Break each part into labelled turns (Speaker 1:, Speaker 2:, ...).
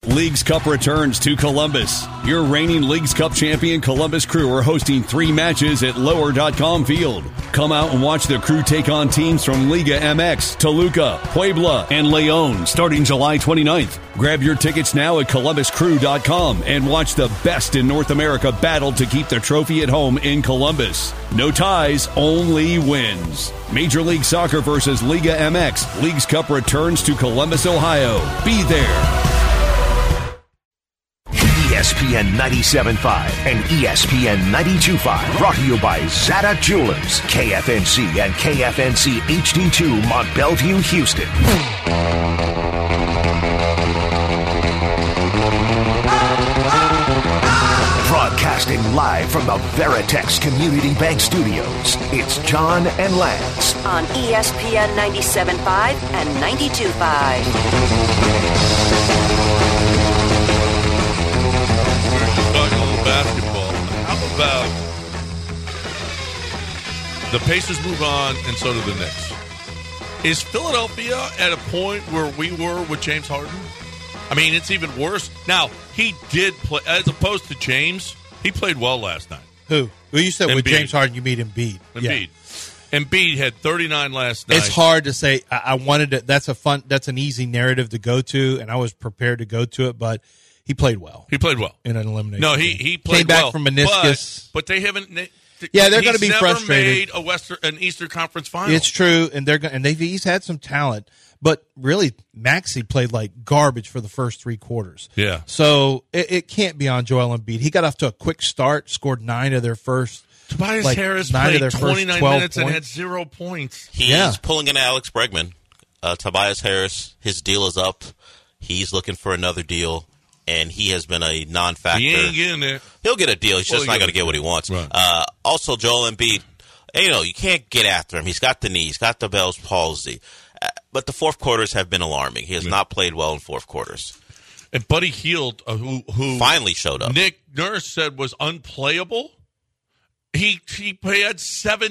Speaker 1: Leagues Cup returns to Columbus. Your reigning Leagues Cup champion Columbus Crew are hosting 3 matches at Lower.com Field. Come out and watch the Crew take on teams from Liga MX, Toluca, Puebla, and Leon starting July 29th. Grab your tickets now at ColumbusCrew.com and watch the best in North America battle to keep the trophy at home in Columbus. No ties, only wins. Major League Soccer versus Liga MX. Leagues Cup returns to Columbus, Ohio. Be there.
Speaker 2: ESPN 97.5 and ESPN 92.5 brought to you by Zata Jewelers, KFNC and KFNC HD2 Mont Belvieu, Houston. Broadcasting live from the Veritex Community Bank Studios, it's John and Lance
Speaker 3: on ESPN 97.5 and 92.5.
Speaker 4: Talking a little basketball. How about the Pacers move on and so do the Knicks? Is Philadelphia at a point where we were with James Harden? I mean, it's even worse. Now, he did play, as opposed to James, he played well last night.
Speaker 5: Who? Well, you said
Speaker 4: Embiid.
Speaker 5: With James Harden, you mean Embiid.
Speaker 4: Embiid. Yeah. Embiid had 39 last night.
Speaker 5: It's hard to say. I wanted to. That's an easy narrative to go to, and I was prepared to go to it, but he played well.
Speaker 4: He played well
Speaker 5: in an elimination.
Speaker 4: No, he played
Speaker 5: came back
Speaker 4: well
Speaker 5: from meniscus,
Speaker 4: but they haven't.
Speaker 5: Yeah, they're going to be frustrated.
Speaker 4: Never made an Eastern Conference final.
Speaker 5: It's true, and he's had some talent, but really, Maxey played like garbage for the first 3 quarters.
Speaker 4: Yeah,
Speaker 5: so it can't be on Joel Embiid. He got off to a quick start, scored 9 of their first.
Speaker 4: Tobias Harris played 29 minutes and had 0 points.
Speaker 6: He's pulling in Alex Bregman. Tobias Harris, his deal is up. He's looking for another deal. And he has been a non-factor.
Speaker 4: He ain't getting there.
Speaker 6: He'll get a deal. He's just not going to get what he wants.
Speaker 4: Right.
Speaker 6: Also, Joel Embiid, you can't get after him. He's got the knee. He's got the Bell's palsy. But the fourth quarters have been alarming. He has not played well in fourth quarters.
Speaker 4: And Buddy Hield, who
Speaker 6: finally showed up,
Speaker 4: Nick Nurse said was unplayable. He had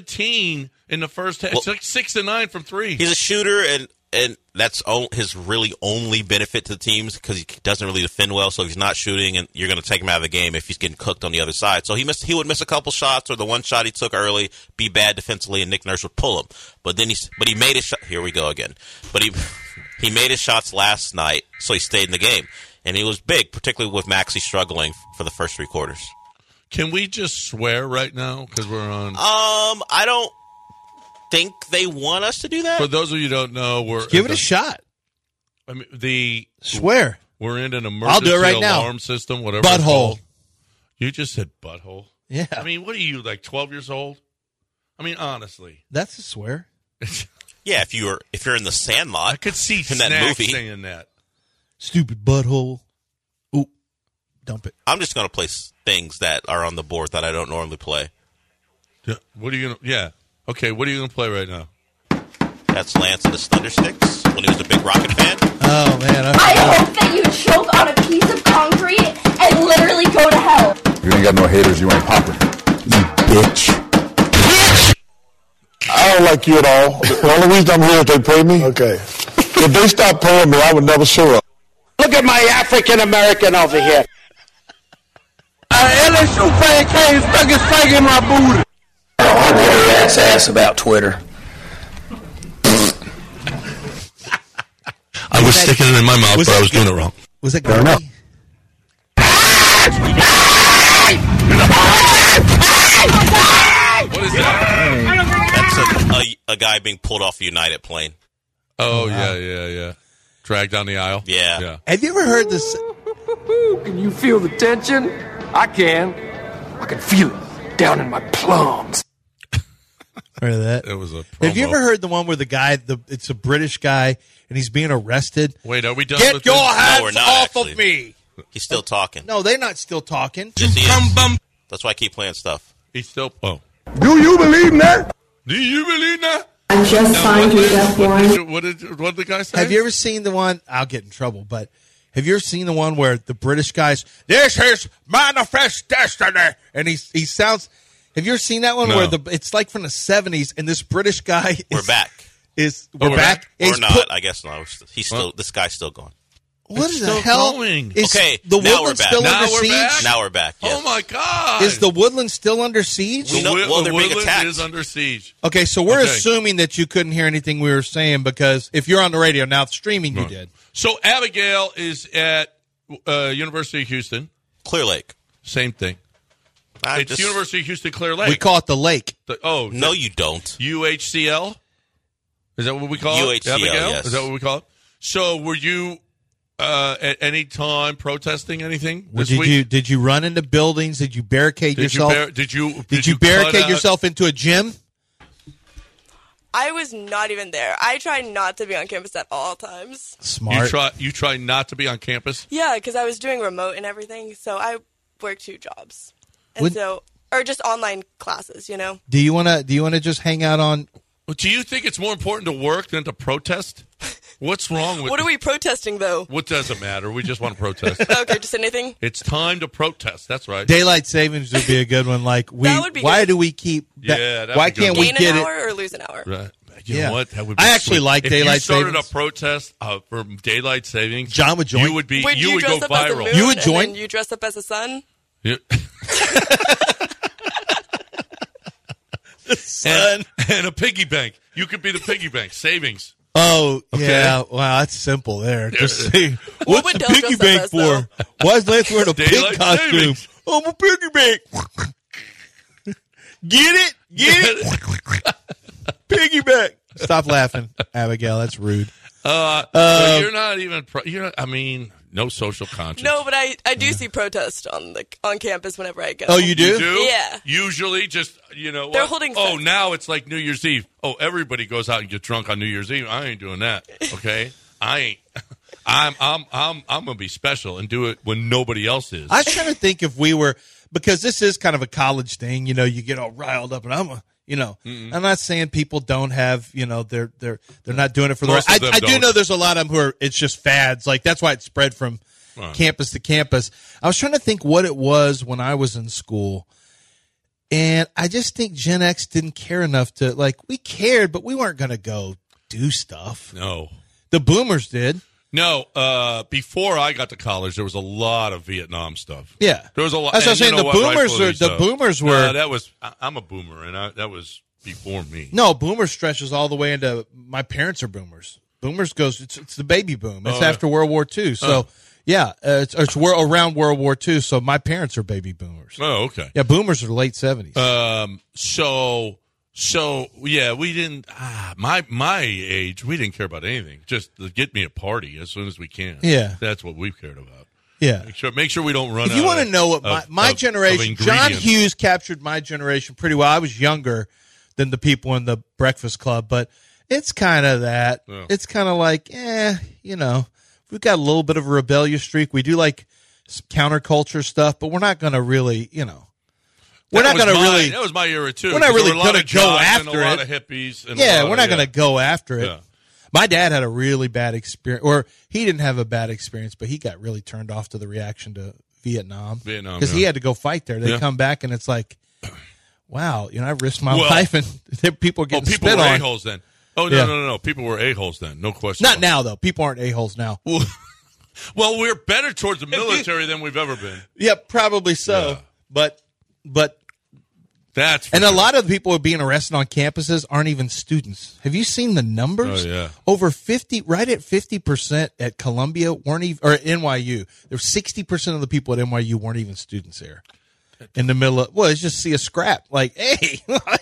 Speaker 4: 17 in the first half. It's like 6 to 9 from 3.
Speaker 6: He's a shooter, and that's his really only benefit to the teams because he doesn't really defend well. So if he's not shooting, and you're going to take him out of the game if he's getting cooked on the other side. So he would miss a couple shots, or the one shot he took early be bad defensively, and Nick Nurse would pull him. But he made his shot. Here we go again. But he made his shots last night, so he stayed in the game, and he was big, particularly with Maxey struggling for the first 3 quarters.
Speaker 4: Can we just swear right now because we're on?
Speaker 6: I don't think they want us to do that.
Speaker 4: For those of you who don't know,
Speaker 5: give it a shot.
Speaker 4: I mean,
Speaker 5: swear
Speaker 4: we're in an emergency
Speaker 5: I'll do it right
Speaker 4: alarm
Speaker 5: now.
Speaker 4: system, whatever.
Speaker 5: Butthole.
Speaker 4: You just said butthole.
Speaker 5: Yeah.
Speaker 4: I mean, what are you, like 12 years old? I mean, honestly,
Speaker 5: that's a swear.
Speaker 6: Yeah, if you're in the Sandlot,
Speaker 4: I could see
Speaker 6: in that movie
Speaker 4: saying that.
Speaker 5: Stupid butthole. Ooh, dump it.
Speaker 6: I'm just going to play things that are on the board that I don't normally play.
Speaker 4: What are you going to? Yeah. Okay, what are you going to play right now?
Speaker 6: That's Lance and his Thundersticks when he was a big Rocket fan.
Speaker 5: Oh, man.
Speaker 7: I hope that you choke on a piece of concrete and literally go to hell.
Speaker 8: You ain't got no haters, you ain't popping. You bitch. I don't like you at all. The only reason I'm here is they pay me. Okay. If they stop paying me, I would never show up.
Speaker 9: Look at my African-American over here.
Speaker 10: LSU fan came stuck his flag in my booty.
Speaker 9: I don't care ass about Twitter.
Speaker 4: I was sticking it in my mouth, but I was doing it wrong.
Speaker 5: Was it
Speaker 8: fair enough?
Speaker 4: What is that?
Speaker 6: That's a guy being pulled off a United plane.
Speaker 4: Oh, yeah. Dragged down the aisle?
Speaker 6: Yeah.
Speaker 5: Have you ever heard this?
Speaker 10: Can you feel the tension? I can. I can feel it down in my plums.
Speaker 5: Heard of that?
Speaker 4: It was a promo.
Speaker 5: Have you ever heard the one where the guy, it's a British guy, and he's being arrested?
Speaker 4: Wait, are we done
Speaker 5: Get
Speaker 4: with
Speaker 5: your
Speaker 4: this?
Speaker 5: hands
Speaker 6: No, we're not,
Speaker 5: off
Speaker 6: actually.
Speaker 5: of me.
Speaker 6: He's still talking.
Speaker 5: No, they're not still talking.
Speaker 6: Yes, he is. That's why I keep playing stuff.
Speaker 4: He's still... Oh.
Speaker 8: Do you believe that?
Speaker 4: Do you believe that?
Speaker 7: I'm just signed your death warrant.
Speaker 4: What did the guy say?
Speaker 5: Have you ever seen the one? I'll get in trouble, but have you ever seen the one where the British guys, this is manifest destiny, and he sounds... Have you ever seen that one
Speaker 4: No.
Speaker 5: where it's like from the 70s, and this British guy
Speaker 6: We're back.
Speaker 5: We're back?
Speaker 6: Or
Speaker 5: He's
Speaker 6: not, I guess not. This guy's still going.
Speaker 5: What
Speaker 4: It's
Speaker 5: the
Speaker 4: still
Speaker 5: hell?
Speaker 4: going.
Speaker 5: Is
Speaker 6: Okay,
Speaker 5: the
Speaker 6: now we're
Speaker 5: Woodland
Speaker 6: back.
Speaker 5: still
Speaker 4: Now
Speaker 5: under
Speaker 4: we're
Speaker 5: siege?
Speaker 4: back?
Speaker 6: Now we're back. Yes.
Speaker 4: Oh my God!
Speaker 5: Is the Woodland still under siege?
Speaker 6: We know- well, they're being
Speaker 4: Woodland
Speaker 6: attacked.
Speaker 4: is under siege.
Speaker 5: Okay, so we're
Speaker 4: Okay.
Speaker 5: assuming that you couldn't hear anything we were saying because if you're on the radio now, streaming you did.
Speaker 4: So Abigail is at University of Houston.
Speaker 6: Clear Lake.
Speaker 4: Same thing. It's University of Houston Clear Lake.
Speaker 5: We call it the lake.
Speaker 6: No, you don't.
Speaker 4: UHCL? Is that what we call it?
Speaker 6: UHCL,
Speaker 4: Abigail?
Speaker 6: yes.
Speaker 4: Is that what we call it? So were you at any time protesting anything this week?
Speaker 5: Did you run into buildings? Did you barricade yourself?
Speaker 4: Did you
Speaker 5: barricade
Speaker 4: cut
Speaker 5: yourself into a gym?
Speaker 11: I was not even there. I try not to be on campus at all times.
Speaker 5: Smart.
Speaker 4: You try not to be on campus?
Speaker 11: Yeah, because I was doing remote and everything, so I work 2 jobs. And or just online classes, you know?
Speaker 5: Do you wanna just hang out on?
Speaker 4: Do you think it's more important to work than to protest? What's wrong with
Speaker 11: What are we protesting, though?
Speaker 4: What doesn't matter? We just want to protest.
Speaker 11: Okay, just anything?
Speaker 4: It's time to protest. That's right.
Speaker 5: Daylight savings would be a good one. Like
Speaker 11: That would be
Speaker 5: why
Speaker 11: good.
Speaker 5: do we keep?
Speaker 4: Yeah,
Speaker 5: why can't we
Speaker 11: Gain
Speaker 5: get
Speaker 11: an
Speaker 5: it?
Speaker 11: hour or lose an hour?
Speaker 4: Right. You
Speaker 5: Yeah.
Speaker 4: know what? That would be
Speaker 5: I actually
Speaker 4: sweet.
Speaker 5: like
Speaker 4: if
Speaker 5: daylight
Speaker 4: you started
Speaker 5: savings.
Speaker 4: a protest for daylight savings,
Speaker 5: John would join.
Speaker 4: You would be.
Speaker 11: Would
Speaker 4: you would
Speaker 11: dress
Speaker 4: go
Speaker 11: up as a
Speaker 4: viral.
Speaker 11: moon
Speaker 5: You would
Speaker 11: and
Speaker 5: join?
Speaker 11: then you dress up as a sun?
Speaker 4: Yeah.
Speaker 5: Son.
Speaker 4: And a piggy bank. You could be the piggy bank savings.
Speaker 5: Oh,
Speaker 4: Okay.
Speaker 5: yeah. Wow, that's simple there. Just say,
Speaker 11: What
Speaker 5: what's
Speaker 11: would
Speaker 5: the
Speaker 11: Dell
Speaker 5: piggy
Speaker 11: dress up
Speaker 5: bank
Speaker 11: as,
Speaker 5: for? Why is Lance wearing a pig
Speaker 4: Daylight
Speaker 5: costume?
Speaker 4: savings.
Speaker 5: I'm a piggy bank. Get it? Get it? Piggy bank. Stop laughing, Abigail. That's rude.
Speaker 4: But you're not even. You're not, I mean, no social conscience.
Speaker 11: No, but I do see protests on campus whenever I go.
Speaker 5: Oh, you do?
Speaker 4: You do?
Speaker 11: Yeah.
Speaker 4: Usually, just what?
Speaker 11: They're holding
Speaker 4: Oh,
Speaker 11: fest.
Speaker 4: now it's like New Year's Eve. Oh, everybody goes out and get drunk on New Year's Eve. I ain't doing that. Okay, I ain't. I'm gonna be special and do it when nobody else is.
Speaker 5: I was trying to think if we were, because this is kind of a college thing. You know, you get all riled up, and I'm not saying people don't have, they're not doing it for the
Speaker 4: Most
Speaker 5: right.
Speaker 4: of them
Speaker 5: I do
Speaker 4: don't.
Speaker 5: know there's a lot of them who are. It's just fads. Like that's why it spread from campus to campus. I was trying to think what it was when I was in school. And I just think Gen X didn't care enough to, we cared, but we weren't going to go do stuff.
Speaker 4: No.
Speaker 5: The boomers did.
Speaker 4: No, before I got to college, there was a lot of Vietnam stuff.
Speaker 5: Yeah.
Speaker 4: There was a lot.
Speaker 5: That's what I'm saying. The boomers were.
Speaker 4: that was. I'm a boomer, and that was before me.
Speaker 5: No, boomer stretches all the way into, my parents are boomers. Boomers goes, it's the baby boom. It's after World War II. So, it's around World War II. So my parents are baby boomers.
Speaker 4: Oh, okay.
Speaker 5: Yeah, boomers are late 70s.
Speaker 4: So yeah, we didn't. My age, we didn't care about anything. Just get me a party as soon as we can.
Speaker 5: Yeah.
Speaker 4: That's what we've cared about.
Speaker 5: Yeah.
Speaker 4: Make sure we don't run.
Speaker 5: If you want to know what my generation, John
Speaker 4: ingredients.
Speaker 5: Hughes captured my generation pretty well. I was younger than the people in the Breakfast Club, but it's kind of that.
Speaker 4: Yeah.
Speaker 5: It's kind of like, we've got a little bit of a rebellious streak. We do like some counterculture stuff, but we're not going to really, we're not going to really.
Speaker 4: That was my era too.
Speaker 5: We're not really
Speaker 4: going to
Speaker 5: go after
Speaker 4: and a lot
Speaker 5: it.
Speaker 4: of hippies. And
Speaker 5: Yeah, we're not going to go after it.
Speaker 4: Yeah.
Speaker 5: My dad had a really bad experience, or he didn't have a bad experience, but he got really turned off to the reaction to Vietnam. Because he had to go fight there. They come back and it's like, wow, I risked my life and people are getting
Speaker 4: people
Speaker 5: spit
Speaker 4: were
Speaker 5: on.
Speaker 4: a-holes then. Oh, no. People were a-holes then. No question.
Speaker 5: Not now, though. People aren't a-holes now.
Speaker 4: Well, we're better towards the military than we've ever been.
Speaker 5: Yeah, probably so.
Speaker 4: Yeah.
Speaker 5: But
Speaker 4: that's
Speaker 5: and a lot of the people who are being arrested on campuses aren't even students. Have you seen the numbers?
Speaker 4: Oh, yeah.
Speaker 5: Over 50, right at 50% at Columbia weren't even, or at NYU. There 60% of the people at NYU weren't even students there. In the middle of, it's just see a scrap. Like, hey,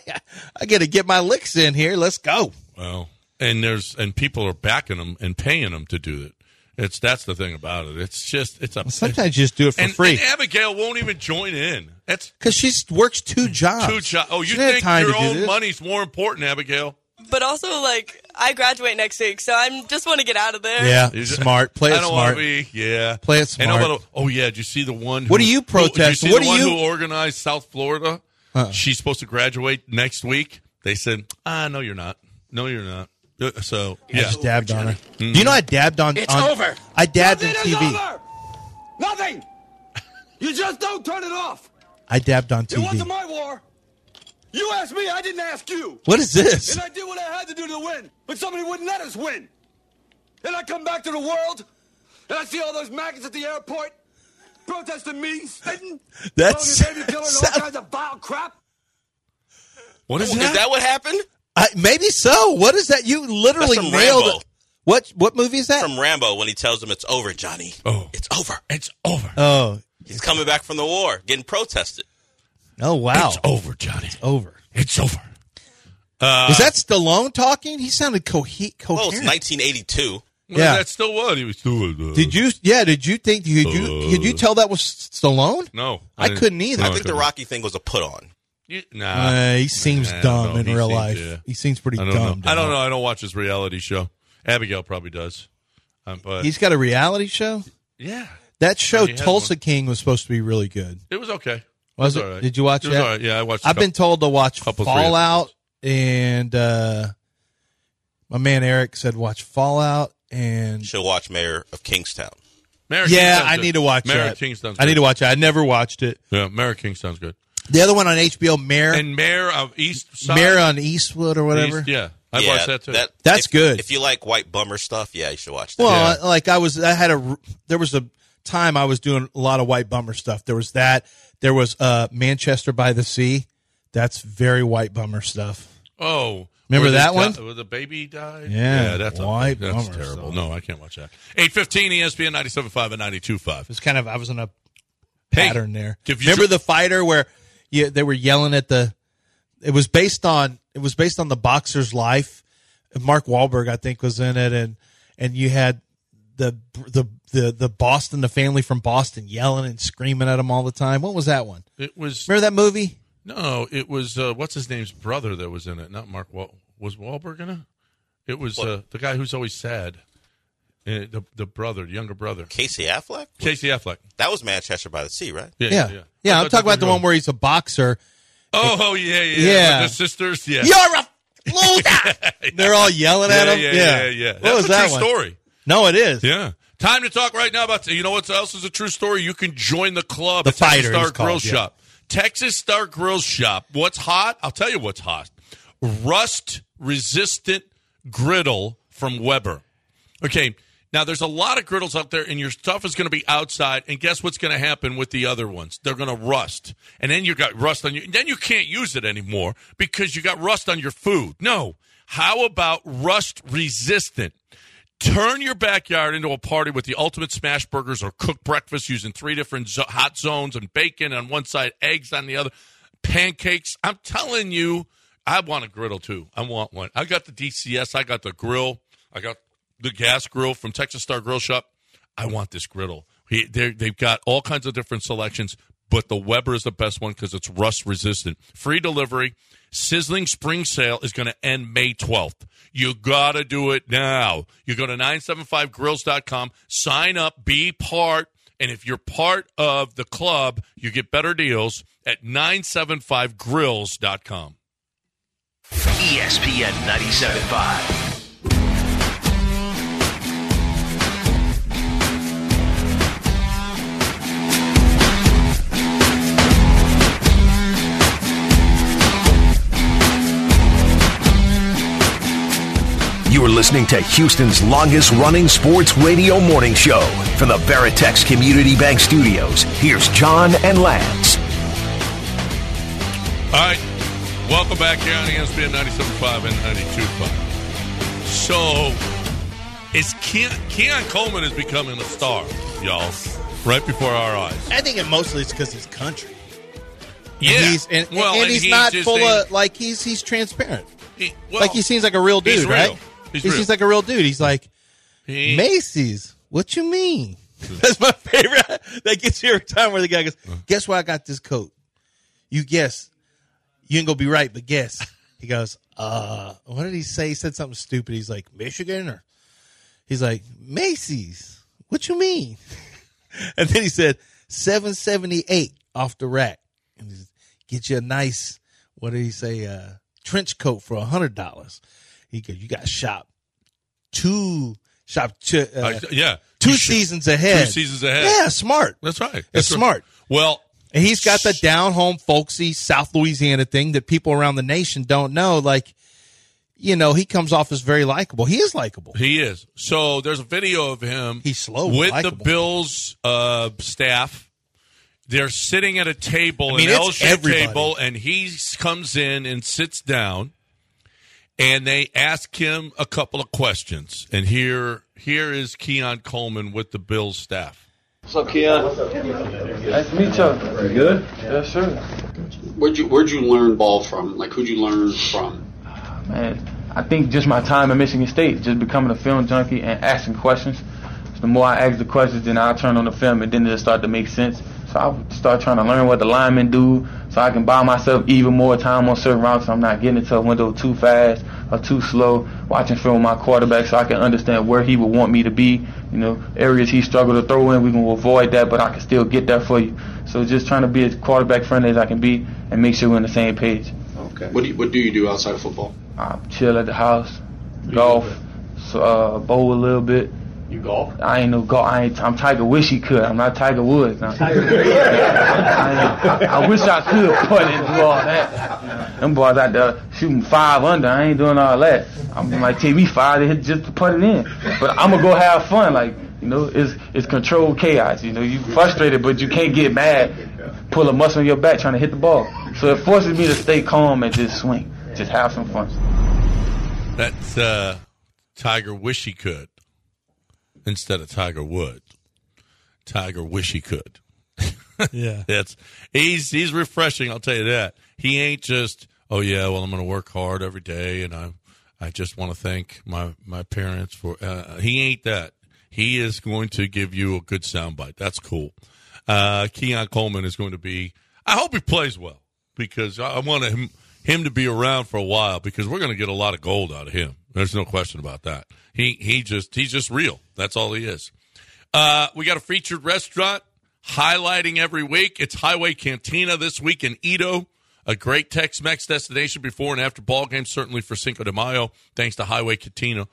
Speaker 5: I got to get my licks in here. Let's go.
Speaker 4: Well, and people are backing them and paying them to do it. That's the thing about it. It's just
Speaker 5: sometimes you just do it for free.
Speaker 4: And Abigail won't even join in. That's
Speaker 5: because she works 2 jobs.
Speaker 4: 2 jobs. Oh, you
Speaker 5: She doesn't
Speaker 4: think
Speaker 5: have time
Speaker 4: your
Speaker 5: to do
Speaker 4: own
Speaker 5: this.
Speaker 4: money's more important, Abigail?
Speaker 11: But also, I graduate next week, so I just want to get out of there.
Speaker 5: Yeah, smart. Play it
Speaker 4: I don't
Speaker 5: smart.
Speaker 4: want to be. Yeah,
Speaker 5: Play it smart.
Speaker 4: And did you see the one?
Speaker 5: What do you protest?
Speaker 4: Did you see
Speaker 5: What
Speaker 4: the
Speaker 5: do
Speaker 4: one
Speaker 5: you-
Speaker 4: who organized South Florida? She's supposed to graduate next week. They said, no, you're not. No, you're not. So
Speaker 5: I just dabbed on her.
Speaker 4: Mm-hmm.
Speaker 5: Do you know I dabbed on?
Speaker 10: It's
Speaker 5: on-
Speaker 10: over.
Speaker 5: I dabbed
Speaker 10: Nothing
Speaker 5: on
Speaker 10: is
Speaker 5: TV.
Speaker 10: over. Nothing. You just don't turn it off.
Speaker 5: I dabbed on
Speaker 10: It wasn't
Speaker 5: TV.
Speaker 10: my war. You asked me. I didn't ask you.
Speaker 5: What is this?
Speaker 10: And I did what I had to do to win, but somebody wouldn't let us win. And I come back to the world, And I see all those maggots at the airport protesting me, spitting,
Speaker 5: That's
Speaker 10: calling me baby killer and all kinds of vile crap.
Speaker 4: What is that?
Speaker 6: Is that what happened?
Speaker 5: Maybe so. What is that? You literally
Speaker 6: That's from
Speaker 5: nailed
Speaker 6: Rambo.
Speaker 5: it. What movie is that?
Speaker 6: From Rambo when he tells him it's over, Johnny.
Speaker 4: Oh.
Speaker 6: It's over.
Speaker 4: It's over.
Speaker 5: Oh.
Speaker 6: He's coming back from the war, getting protested.
Speaker 5: Oh, wow.
Speaker 4: It's over, Johnny.
Speaker 5: It's over.
Speaker 4: It's over.
Speaker 5: Was that Stallone talking? He sounded coherent.
Speaker 6: Well, it's 1982.
Speaker 4: Well,
Speaker 5: Yeah.
Speaker 4: that's still what he was doing.
Speaker 5: Did you think could you tell that was Stallone?
Speaker 4: No.
Speaker 5: I couldn't either.
Speaker 6: I think the Rocky thing was a put on.
Speaker 5: He seems dumb in real life.
Speaker 4: Yeah.
Speaker 5: He seems pretty dumb.
Speaker 4: I don't know. I don't watch his reality show. Abigail probably does. But
Speaker 5: He's got a reality show?
Speaker 4: yeah.
Speaker 5: That show,
Speaker 4: He has
Speaker 5: Tulsa
Speaker 4: one.
Speaker 5: King, was supposed to be really good.
Speaker 4: It was okay.
Speaker 5: Was
Speaker 4: It
Speaker 5: it?
Speaker 4: all right.
Speaker 5: Did you watch
Speaker 4: It was
Speaker 5: that?
Speaker 4: all right. Yeah, I watched.
Speaker 5: I've been told to watch
Speaker 4: couple, 3
Speaker 5: Fallout, and my man Eric said watch Fallout, and
Speaker 6: She'll watch Mayor of Kingstown.
Speaker 4: Mayor of
Speaker 5: yeah,
Speaker 4: Kingstown's
Speaker 5: I
Speaker 4: good.
Speaker 5: need to watch
Speaker 4: Mayor
Speaker 5: that.
Speaker 4: of Kingstown's
Speaker 5: I need
Speaker 4: good.
Speaker 5: to watch it. I never watched it.
Speaker 4: Yeah, Mayor of Kingstown's good.
Speaker 5: The other one on HBO, Mayor
Speaker 4: And Mayor of East Side.
Speaker 5: Mayor on Eastwood or whatever.
Speaker 4: East, yeah, I
Speaker 6: Yeah,
Speaker 4: watched that too.
Speaker 5: That's good.
Speaker 6: If you like white bummer stuff, yeah, you should watch that.
Speaker 5: Well, there was a time I was doing a lot of white bummer stuff. There was that. There was Manchester by the Sea. That's very white bummer stuff.
Speaker 4: Oh,
Speaker 5: Remember
Speaker 4: where
Speaker 5: that one?
Speaker 4: Where the baby died?
Speaker 5: Yeah,
Speaker 4: that's
Speaker 5: white
Speaker 4: that's
Speaker 5: bummer
Speaker 4: terrible.
Speaker 5: stuff.
Speaker 4: No, I can't watch that. 8:15 ESPN 97.5 and 92.5.
Speaker 5: It was kind of I was in a
Speaker 4: Hey,
Speaker 5: pattern there.
Speaker 4: if you
Speaker 5: Remember the fighter where they were yelling at the? It was based on the boxer's life. Mark Wahlberg, I think, was in it, and you had the Boston, the family from Boston, yelling and screaming at him all the time. What was that one?
Speaker 4: It was.
Speaker 5: Remember that movie?
Speaker 4: No, it was what's his name's brother that was in it. Not Mark. Was Wahlberg in it? It was the guy who's always sad. The brother, the younger brother.
Speaker 6: Casey Affleck?
Speaker 4: Casey Affleck.
Speaker 6: That was Manchester by the Sea, right?
Speaker 5: Yeah. I'm talking about the one where he's a boxer.
Speaker 4: Oh, yeah. With the sisters, yeah.
Speaker 5: You're a loser. They're all yelling at him.
Speaker 4: Yeah.
Speaker 5: What
Speaker 4: That's
Speaker 5: was
Speaker 4: a
Speaker 5: that
Speaker 4: true
Speaker 5: one?
Speaker 4: story.
Speaker 5: No, it is.
Speaker 4: Yeah. Time to talk right now about, you know what else is a true story? You can join the club.
Speaker 5: The
Speaker 4: at Texas
Speaker 5: Fighter,
Speaker 4: Star
Speaker 5: it's called,
Speaker 4: Grill
Speaker 5: yeah.
Speaker 4: Shop. Texas Star Grill Shop. What's hot? I'll tell you what's hot. Rust-resistant griddle from Weber. Okay, now there's a lot of griddles out there, and your stuff is going to be outside, and guess what's going to happen with the other ones? They're going to rust. And then you got rust on you. Then you can't use it anymore because you got rust on your food. No. How about rust-resistant? Turn your backyard into a party with the ultimate smash burgers or cooked breakfast using 3 different hot zones and bacon on one side, eggs on the other, pancakes. I'm telling you, I want a griddle too. I want one. I got the DCS. I got the grill. I got the gas grill from Texas Star Grill Shop. I want this griddle. They've got all kinds of different selections, but the Weber is the best one because it's rust resistant. Free delivery. Sizzling Spring Sale is going to end May 12th. You got to do it now. You go to 975grills.com, sign up, be part, and if you're part of the club, you get better deals at 975grills.com.
Speaker 2: ESPN 97.5. You are listening to Houston's longest-running sports radio morning show. From the Veritex Community Bank Studios, here's John and Lance.
Speaker 4: All right. Welcome back here on ESPN 97.5 and 92.5. So, Keon Coleman is becoming a star, y'all, right before our eyes.
Speaker 5: I think it mostly is because he's country.
Speaker 4: Yeah.
Speaker 5: And he's not full of, like, he's transparent. He seems like a real dude, right? He seems like a real dude. He's like, Macy's, what you mean? That's my favorite. That gets you every time where the guy goes, guess why I got this coat? You guess. You ain't going to be right, but guess. He goes, what did he say? He said something stupid. He's like, Michigan? Or he's like, Macy's, what you mean? And then he said, $778 off the rack. And he said, get you a nice, what did he say, trench coat for $100. He goes, you got to shop two seasons ahead.
Speaker 4: 2 seasons ahead.
Speaker 5: Yeah, smart.
Speaker 4: That's right.
Speaker 5: It's smart.
Speaker 4: Well,
Speaker 5: and he's got the down-home, folksy South Louisiana thing that people around the nation don't know. Like, he comes off as very likable. He is likable.
Speaker 4: He is. So there's a video of him.
Speaker 5: He's slow
Speaker 4: with
Speaker 5: likable.
Speaker 4: the Bills staff. They're sitting at a table, an
Speaker 5: it's
Speaker 4: L-shaped table, and he comes in and sits down, and they ask him a couple of questions. And here is Keon Coleman with the Bills staff.
Speaker 12: What's up, Keon?
Speaker 13: Nice to meet you. You good?
Speaker 12: Yes, sir. Where'd you learn ball from? Like, who'd you learn from?
Speaker 13: Man, I think just my time at Michigan State, just becoming a film junkie and asking questions. So the more I ask the questions, then I'll turn on the film, and then it'll start to make sense. So I'll start trying to learn what the linemen do so I can buy myself even more time on certain routes so I'm not getting into a window too fast or too slow, watching film with my quarterback so I can understand where he would want me to be. Areas he struggled to throw in, we can avoid that, but I can still get there for you. So just trying to be as quarterback friendly as I can be and make sure we're on the same page.
Speaker 12: Okay. What do you do outside of football?
Speaker 13: Chill at the house, golf, bowl a little bit.
Speaker 12: You golf?
Speaker 13: I ain't no golf. I'm Tiger. Wish he could. I'm not Tiger Woods. I wish I could putt and do all that. Them boys out there shooting 5 under. I ain't doing all that. I'm like TV 5 to hit just to put it in. But I'm gonna go have fun. It's controlled chaos. You frustrated, but you can't get mad. Pull a muscle in your back trying to hit the ball. So it forces me to stay calm and just swing. Just have some fun.
Speaker 4: That's Tiger wish he could instead of Tiger would. Tiger wish he could.
Speaker 5: Yeah.
Speaker 4: He's refreshing, I'll tell you that. He ain't just, I'm going to work hard every day and I just want to thank my parents for he ain't that. He is going to give you a good soundbite. That's cool. Keon Coleman is going to be, I hope he plays well because I want him to be around for a while because we're going to get a lot of gold out of him. There's no question about that. He's just real. That's all he is. We got a featured restaurant highlighting every week. It's Highway Cantina this week in Edo, a great Tex-Mex destination before and after ball games, certainly for Cinco de Mayo, thanks to Highway Cantina,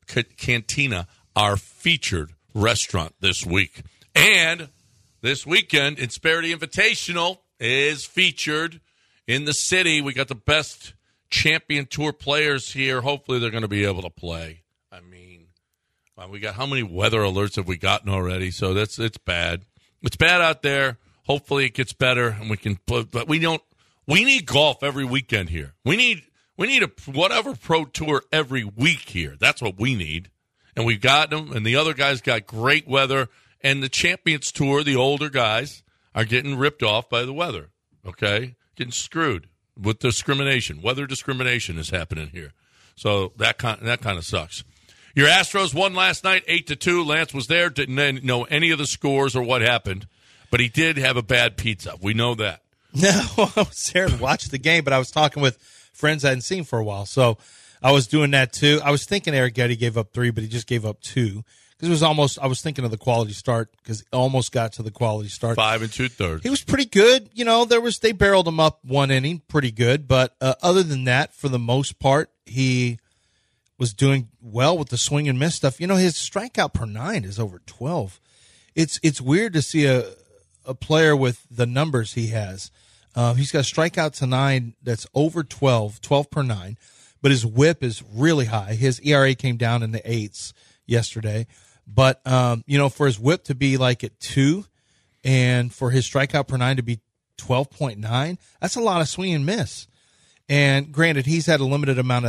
Speaker 4: our featured restaurant this week. And this weekend, Insperity Invitational is featured in the city. We got the best Champion Tour players here. Hopefully they're going to be able to play. I mean, we got how many weather alerts have we gotten already? So it's bad. It's bad out there. Hopefully it gets better and we can play, but we need golf every weekend here. We need a whatever pro tour every week here. That's what we need. And we've got them, and the other guys got great weather. And the Champions Tour, the older guys, are getting ripped off by the weather, okay? Getting screwed with discrimination. Weather discrimination is happening here. So that kind of sucks. Your Astros won last night 8-2. Lance was there, didn't know any of the scores or what happened, but he did have a bad pizza. We know that.
Speaker 5: No, I was there to watch the game, but I was talking with friends I hadn't seen for a while, so I was doing that too. I was thinking Eric Getty gave up 3, but he just gave up 2. Because it was almost, I was thinking of the quality start because it almost got to the quality start.
Speaker 4: 5 2/3.
Speaker 5: He was pretty good. They barreled him up 1 inning, pretty good. But other than that, for the most part, he was doing well with the swing and miss stuff. His strikeout per 9 is over 12. It's weird to see a player with the numbers he has. He's got a strikeout to 9 that's over 12 per 9. But his whip is really high. His ERA came down in the 8s yesterday. But, for his whip to be like at 2 and for his strikeout per 9 to be 12.9, that's a lot of swing and miss. And granted, he's had a limited amount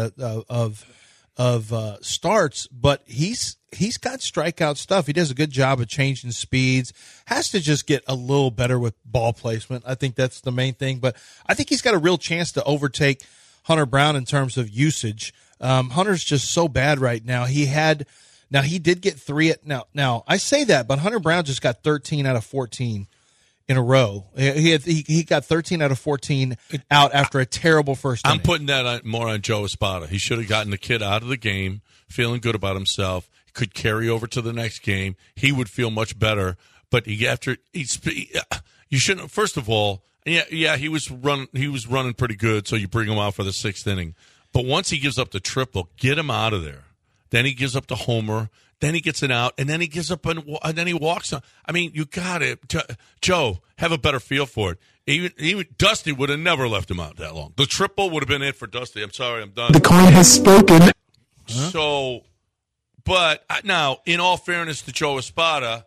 Speaker 5: of starts, but he's got strikeout stuff. He does a good job of changing speeds, has to just get a little better with ball placement. I think that's the main thing. But I think he's got a real chance to overtake Hunter Brown in terms of usage. Hunter's just so bad right now. Now, he did get 3 now I say that, but Hunter Brown just got 13 out of 14 in a row. He got 13 out of 14 out after a terrible first inning.
Speaker 4: I'm putting that more on Joe Espada. He should have gotten the kid out of the game, feeling good about himself, could carry over to the next game. He would feel much better. But you shouldn't. First of all, he was running pretty good, so you bring him out for the 6th inning. But once he gives up the triple, get him out of there. Then he gives up the homer. Then he gets an out, and then he gives up, and then he walks on. I mean, you got it. Joe, have a better feel for it. Even Dusty would have never left him out that long. The triple would have been it for Dusty. I'm sorry, I'm done.
Speaker 8: The coin has spoken.
Speaker 4: So, but now, in all fairness to Joe Espada,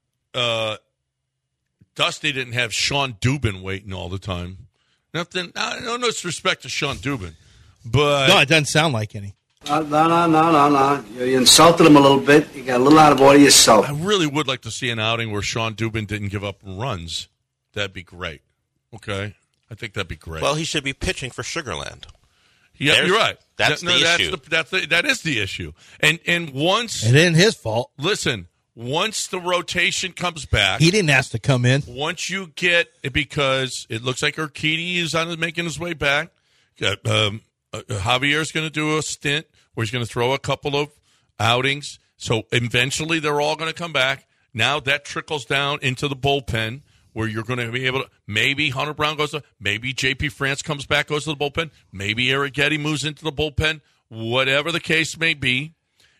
Speaker 4: Dusty didn't have Sean Dubin waiting all the time. Nothing. No disrespect to Sean Dubin, but
Speaker 5: no, it doesn't sound like any.
Speaker 9: No. You insulted him a little bit. You got a little out of order yourself.
Speaker 4: I really would like to see an outing where Sean Dubin didn't give up runs. That'd be great. Okay, I think that'd be great.
Speaker 6: Well, he should be pitching for Sugarland.
Speaker 4: Yeah, you're right.
Speaker 6: That's the issue.
Speaker 4: That is the issue. And once
Speaker 5: it ain't his fault.
Speaker 4: Listen, once the rotation comes back,
Speaker 5: he didn't ask to come in.
Speaker 4: Once you get because it looks like Urquidy is making his way back. Javier's going to do a stint where he's going to throw a couple of outings. So eventually they're all going to come back. Now that trickles down into the bullpen where you're going to be able to, maybe Hunter Brown goes to, maybe J.P. France comes back, goes to the bullpen. Maybe Eric Getty moves into the bullpen. Whatever the case may be,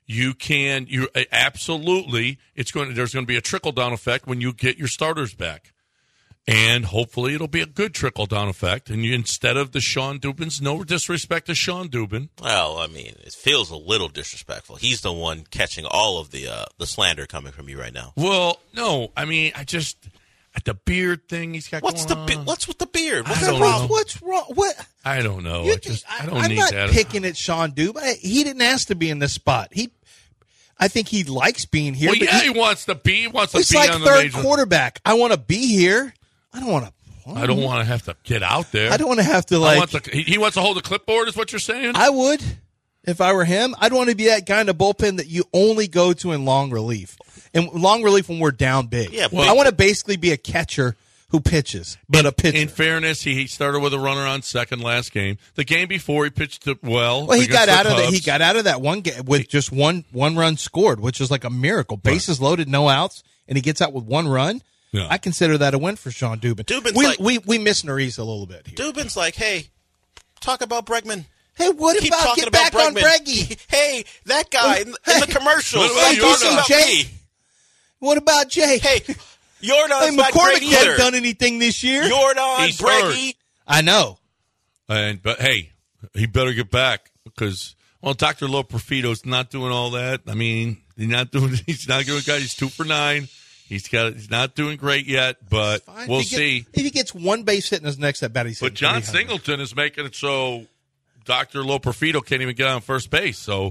Speaker 4: absolutely, there's going to be a trickle-down effect when you get your starters back. And hopefully it'll be a good trickle-down effect. And instead of the Sean Dubins, no disrespect to Sean Dubin.
Speaker 6: Well, I mean, it feels a little disrespectful. He's the one catching all of the slander coming from you right now.
Speaker 4: Well, no, I mean, the beard thing he's got
Speaker 6: what's
Speaker 4: going on.
Speaker 6: What's with the beard?
Speaker 5: What's wrong? What?
Speaker 4: I don't know.
Speaker 5: I'm not picking at Sean Dubin. He didn't ask to be in this spot. I think he likes being here.
Speaker 4: Well, yeah, he wants to be. He wants to be
Speaker 5: like
Speaker 4: on the
Speaker 5: third
Speaker 4: major
Speaker 5: quarterback. I want to be here. I don't want to
Speaker 4: have to get out there.
Speaker 5: I don't want to have to
Speaker 4: he wants to hold the clipboard is what you're saying?
Speaker 5: I would. If I were him, I'd want to be that guy in the bullpen that you only go to in long relief. And long relief when we're down big.
Speaker 6: Yeah,
Speaker 5: I want to basically be a catcher who pitches, but a pitcher.
Speaker 4: In fairness, he started with a runner on second last game. The game before he pitched it well.
Speaker 5: Well, he got out of that. He got out of that one game with just one run scored, which is like a miracle. Bases loaded, no outs, and he gets out with one run.
Speaker 4: Yeah.
Speaker 5: I consider that a win for Sean Dubin. We miss Neris a little bit here.
Speaker 6: Dubin's like, hey, talk about Bregman.
Speaker 5: Hey, what
Speaker 6: Keep
Speaker 5: about get back
Speaker 6: Bregman.
Speaker 5: on Breggy?
Speaker 6: Hey, that guy in the commercials.
Speaker 4: What about
Speaker 5: Jay? What about Jay?
Speaker 6: Hey, Jordan's not
Speaker 5: McCormick
Speaker 6: great either.
Speaker 5: hasn't done anything this year.
Speaker 6: Jordan, Breggy.
Speaker 5: I know.
Speaker 4: But hey, he better get back because Dr. Loprofito's not doing all that. I mean, he's not doing guy. He's 2 for 9. He's not doing great yet, but we'll see.
Speaker 5: If he gets one base hit in his next at bat, he's.
Speaker 4: But John Singleton is making it so Dr. Loprofito can't even get on first base. So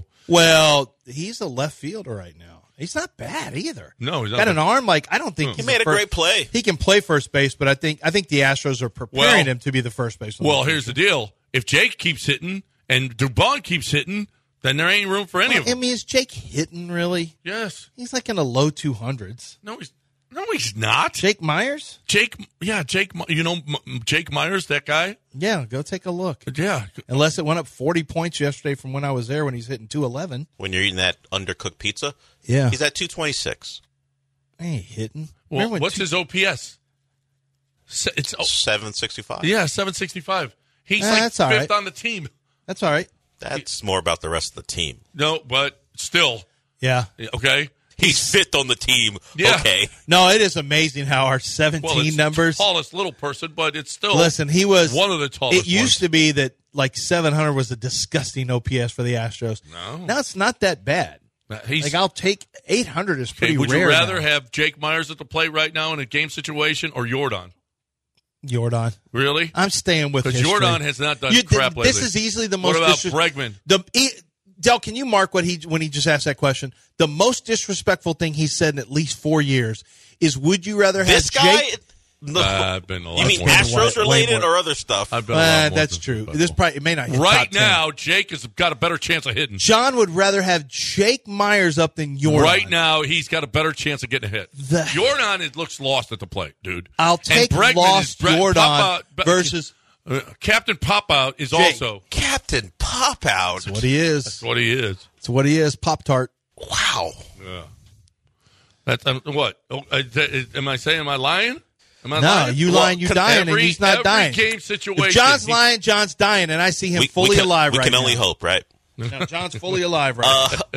Speaker 5: he's a left fielder right now. He's not bad either.
Speaker 4: No, he's not.
Speaker 5: Got an arm I don't think
Speaker 6: he made a great play.
Speaker 5: He can play first base, but I think the Astros are preparing him to be the first baseman.
Speaker 4: Well, here's the deal: if Jake keeps hitting and Dubon keeps hitting, then there ain't room for any of them.
Speaker 5: I mean, is Jake hitting really?
Speaker 4: Yes,
Speaker 5: he's like in the low 200s.
Speaker 4: No, he's not.
Speaker 5: Jake Myers?
Speaker 4: Jake. You know Jake Myers, that guy.
Speaker 5: Yeah, go take a look.
Speaker 4: Yeah,
Speaker 5: unless it went up 40 points yesterday from when I was there when he's hitting 211.
Speaker 6: When you're eating that undercooked pizza.
Speaker 5: Yeah,
Speaker 6: he's at 226.
Speaker 5: He ain't hitting.
Speaker 4: Well, what's his OPS? It's
Speaker 6: 765.
Speaker 4: Yeah, 765. He's fifth
Speaker 5: right.
Speaker 4: on the team.
Speaker 5: That's all right.
Speaker 6: That's more about the rest of the team.
Speaker 4: No, but still.
Speaker 5: Yeah.
Speaker 6: Okay. He's fifth on the team.
Speaker 4: Yeah.
Speaker 6: Okay.
Speaker 5: No, it is amazing how our 17 numbers.
Speaker 4: The tallest little person, but it's still.
Speaker 5: Listen, he was
Speaker 4: one of the tallest.
Speaker 5: It used to be that 700 was a disgusting OPS for the Astros.
Speaker 4: No.
Speaker 5: Now it's not that bad. I'll take 800 is pretty rare.
Speaker 4: Would you rather have Jake Myers at the plate right now in a game situation or Jordan?
Speaker 5: Jordan.
Speaker 4: Really?
Speaker 5: I'm staying with
Speaker 4: because Jordan has not done crap lately.
Speaker 5: This is easily the most.
Speaker 4: What about Bregman?
Speaker 5: Del, can you mark when he just asked that question? The most disrespectful thing he said in at least 4 years is, "Would you rather have
Speaker 6: this guy?"
Speaker 5: Jake?
Speaker 4: I've been a lot
Speaker 6: you mean Astros related or other stuff?
Speaker 4: I've been a lot more
Speaker 5: that's true. This probably it may not hit
Speaker 4: right
Speaker 5: top
Speaker 4: now.
Speaker 5: 10.
Speaker 4: Jake has got a better chance of hitting.
Speaker 5: John would rather have Jake Myers up than Jordan.
Speaker 4: Right now, he's got a better chance of getting a hit. Jordan looks lost at the plate, dude.
Speaker 5: I'll take lost Jordan versus
Speaker 4: Captain Pop Out is Jake. Also
Speaker 6: Captain Pop Out.
Speaker 5: That's what he is.
Speaker 4: That's what he is.
Speaker 5: It's what he is. Pop-Tart.
Speaker 6: Wow.
Speaker 4: Yeah. That's what? Am I saying? Am I lying?
Speaker 5: No, you lying, you dying, and he's not dying.
Speaker 4: Game situation.
Speaker 5: If John's lying, John's dying, and I see him fully alive right now.
Speaker 6: We can only hope, right?
Speaker 5: No, John's fully alive right now.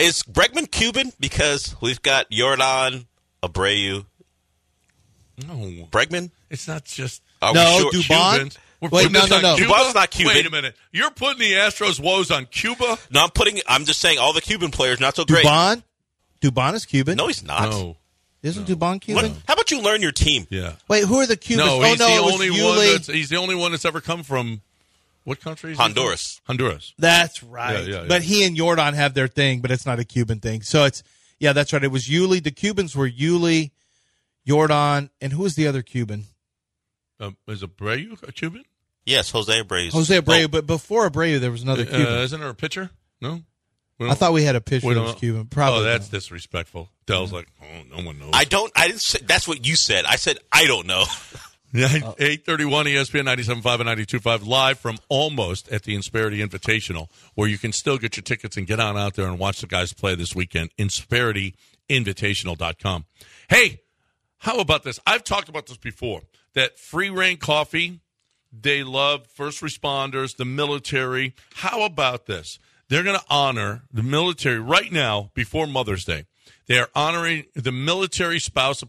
Speaker 6: Is Bregman Cuban? Because we've got Yordan, Abreu.
Speaker 4: No.
Speaker 6: Bregman?
Speaker 4: It's not just...
Speaker 5: Dubon?
Speaker 4: Wait,
Speaker 6: no. Dubon's not Cuban.
Speaker 4: Wait a minute. You're putting the Astros' woes on Cuba?
Speaker 6: No, I'm just saying all the Cuban players not so great.
Speaker 5: Dubon is Cuban?
Speaker 6: No, he's not.
Speaker 4: No.
Speaker 5: Isn't Dubon Cuban?
Speaker 6: How about you learn your team?
Speaker 4: Yeah.
Speaker 5: Wait, who are the Cubans?
Speaker 4: No, he's he's the only one that's ever come from what country?
Speaker 6: Honduras.
Speaker 4: Honduras.
Speaker 5: That's right.
Speaker 4: Yeah.
Speaker 5: But he and Yordan have their thing, but it's not a Cuban thing. So that's right. It was Yuli. The Cubans were Yuli, Yordan, and who was the other Cuban?
Speaker 4: Is Abreu a Cuban?
Speaker 6: Yes, Jose
Speaker 5: Abreu. But before Abreu, there was another Cuban.
Speaker 4: Isn't there a pitcher? No?
Speaker 5: I thought we had a pitcher that was Cuban. Probably.
Speaker 4: Oh, that's disrespectful. Dell's like, no one knows.
Speaker 6: I didn't say, that's what you said. I said, I don't know.
Speaker 4: 831 ESPN 97.5 and 92.5 live from almost at the Insperity Invitational, where you can still get your tickets and get on out there and watch the guys play this weekend. InsperityInvitational.com. Hey, how about this? I've talked about this before, that Free Reign Coffee, they love first responders, the military. How about this? They're going to honor the military right now before Mother's Day. They are honoring the Military Spouse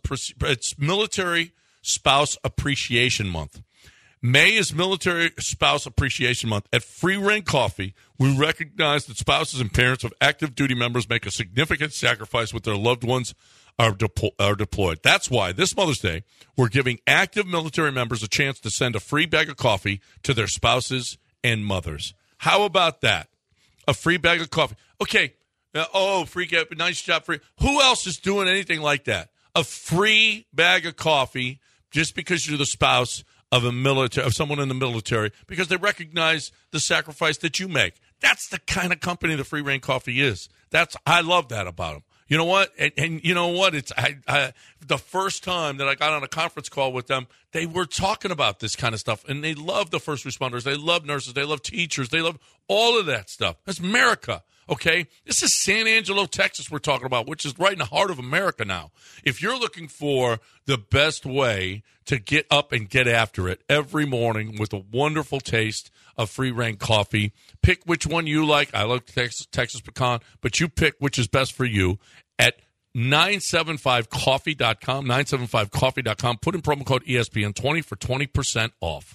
Speaker 4: Appreciation Month. May is Military Spouse Appreciation Month. At Free Reign Coffee, we recognize that spouses and parents of active duty members make a significant sacrifice with their loved ones are deployed. That's why this Mother's Day, we're giving active military members a chance to send a free bag of coffee to their spouses and mothers. How about that? A free bag of coffee. Okay. Free, nice job, free. Who else is doing anything like that? A free bag of coffee just because you're the spouse of someone in the military, because they recognize the sacrifice that you make. That's the kind of company the Free Reign Coffee is. I love that about them. You know what? And you know what? It's the first time that I got on a conference call with them, they were talking about this kind of stuff, and they love the first responders. They love nurses. They love teachers. They love all of that stuff. That's America, okay? This is San Angelo, Texas we're talking about, which is right in the heart of America now. If you're looking for the best way to get up and get after it every morning with a wonderful taste of Free Reign Coffee, pick which one you like. I love Texas Pecan, but you pick which is best for you at 975coffee.com, 975coffee.com. Put in promo code ESPN20 for 20% off.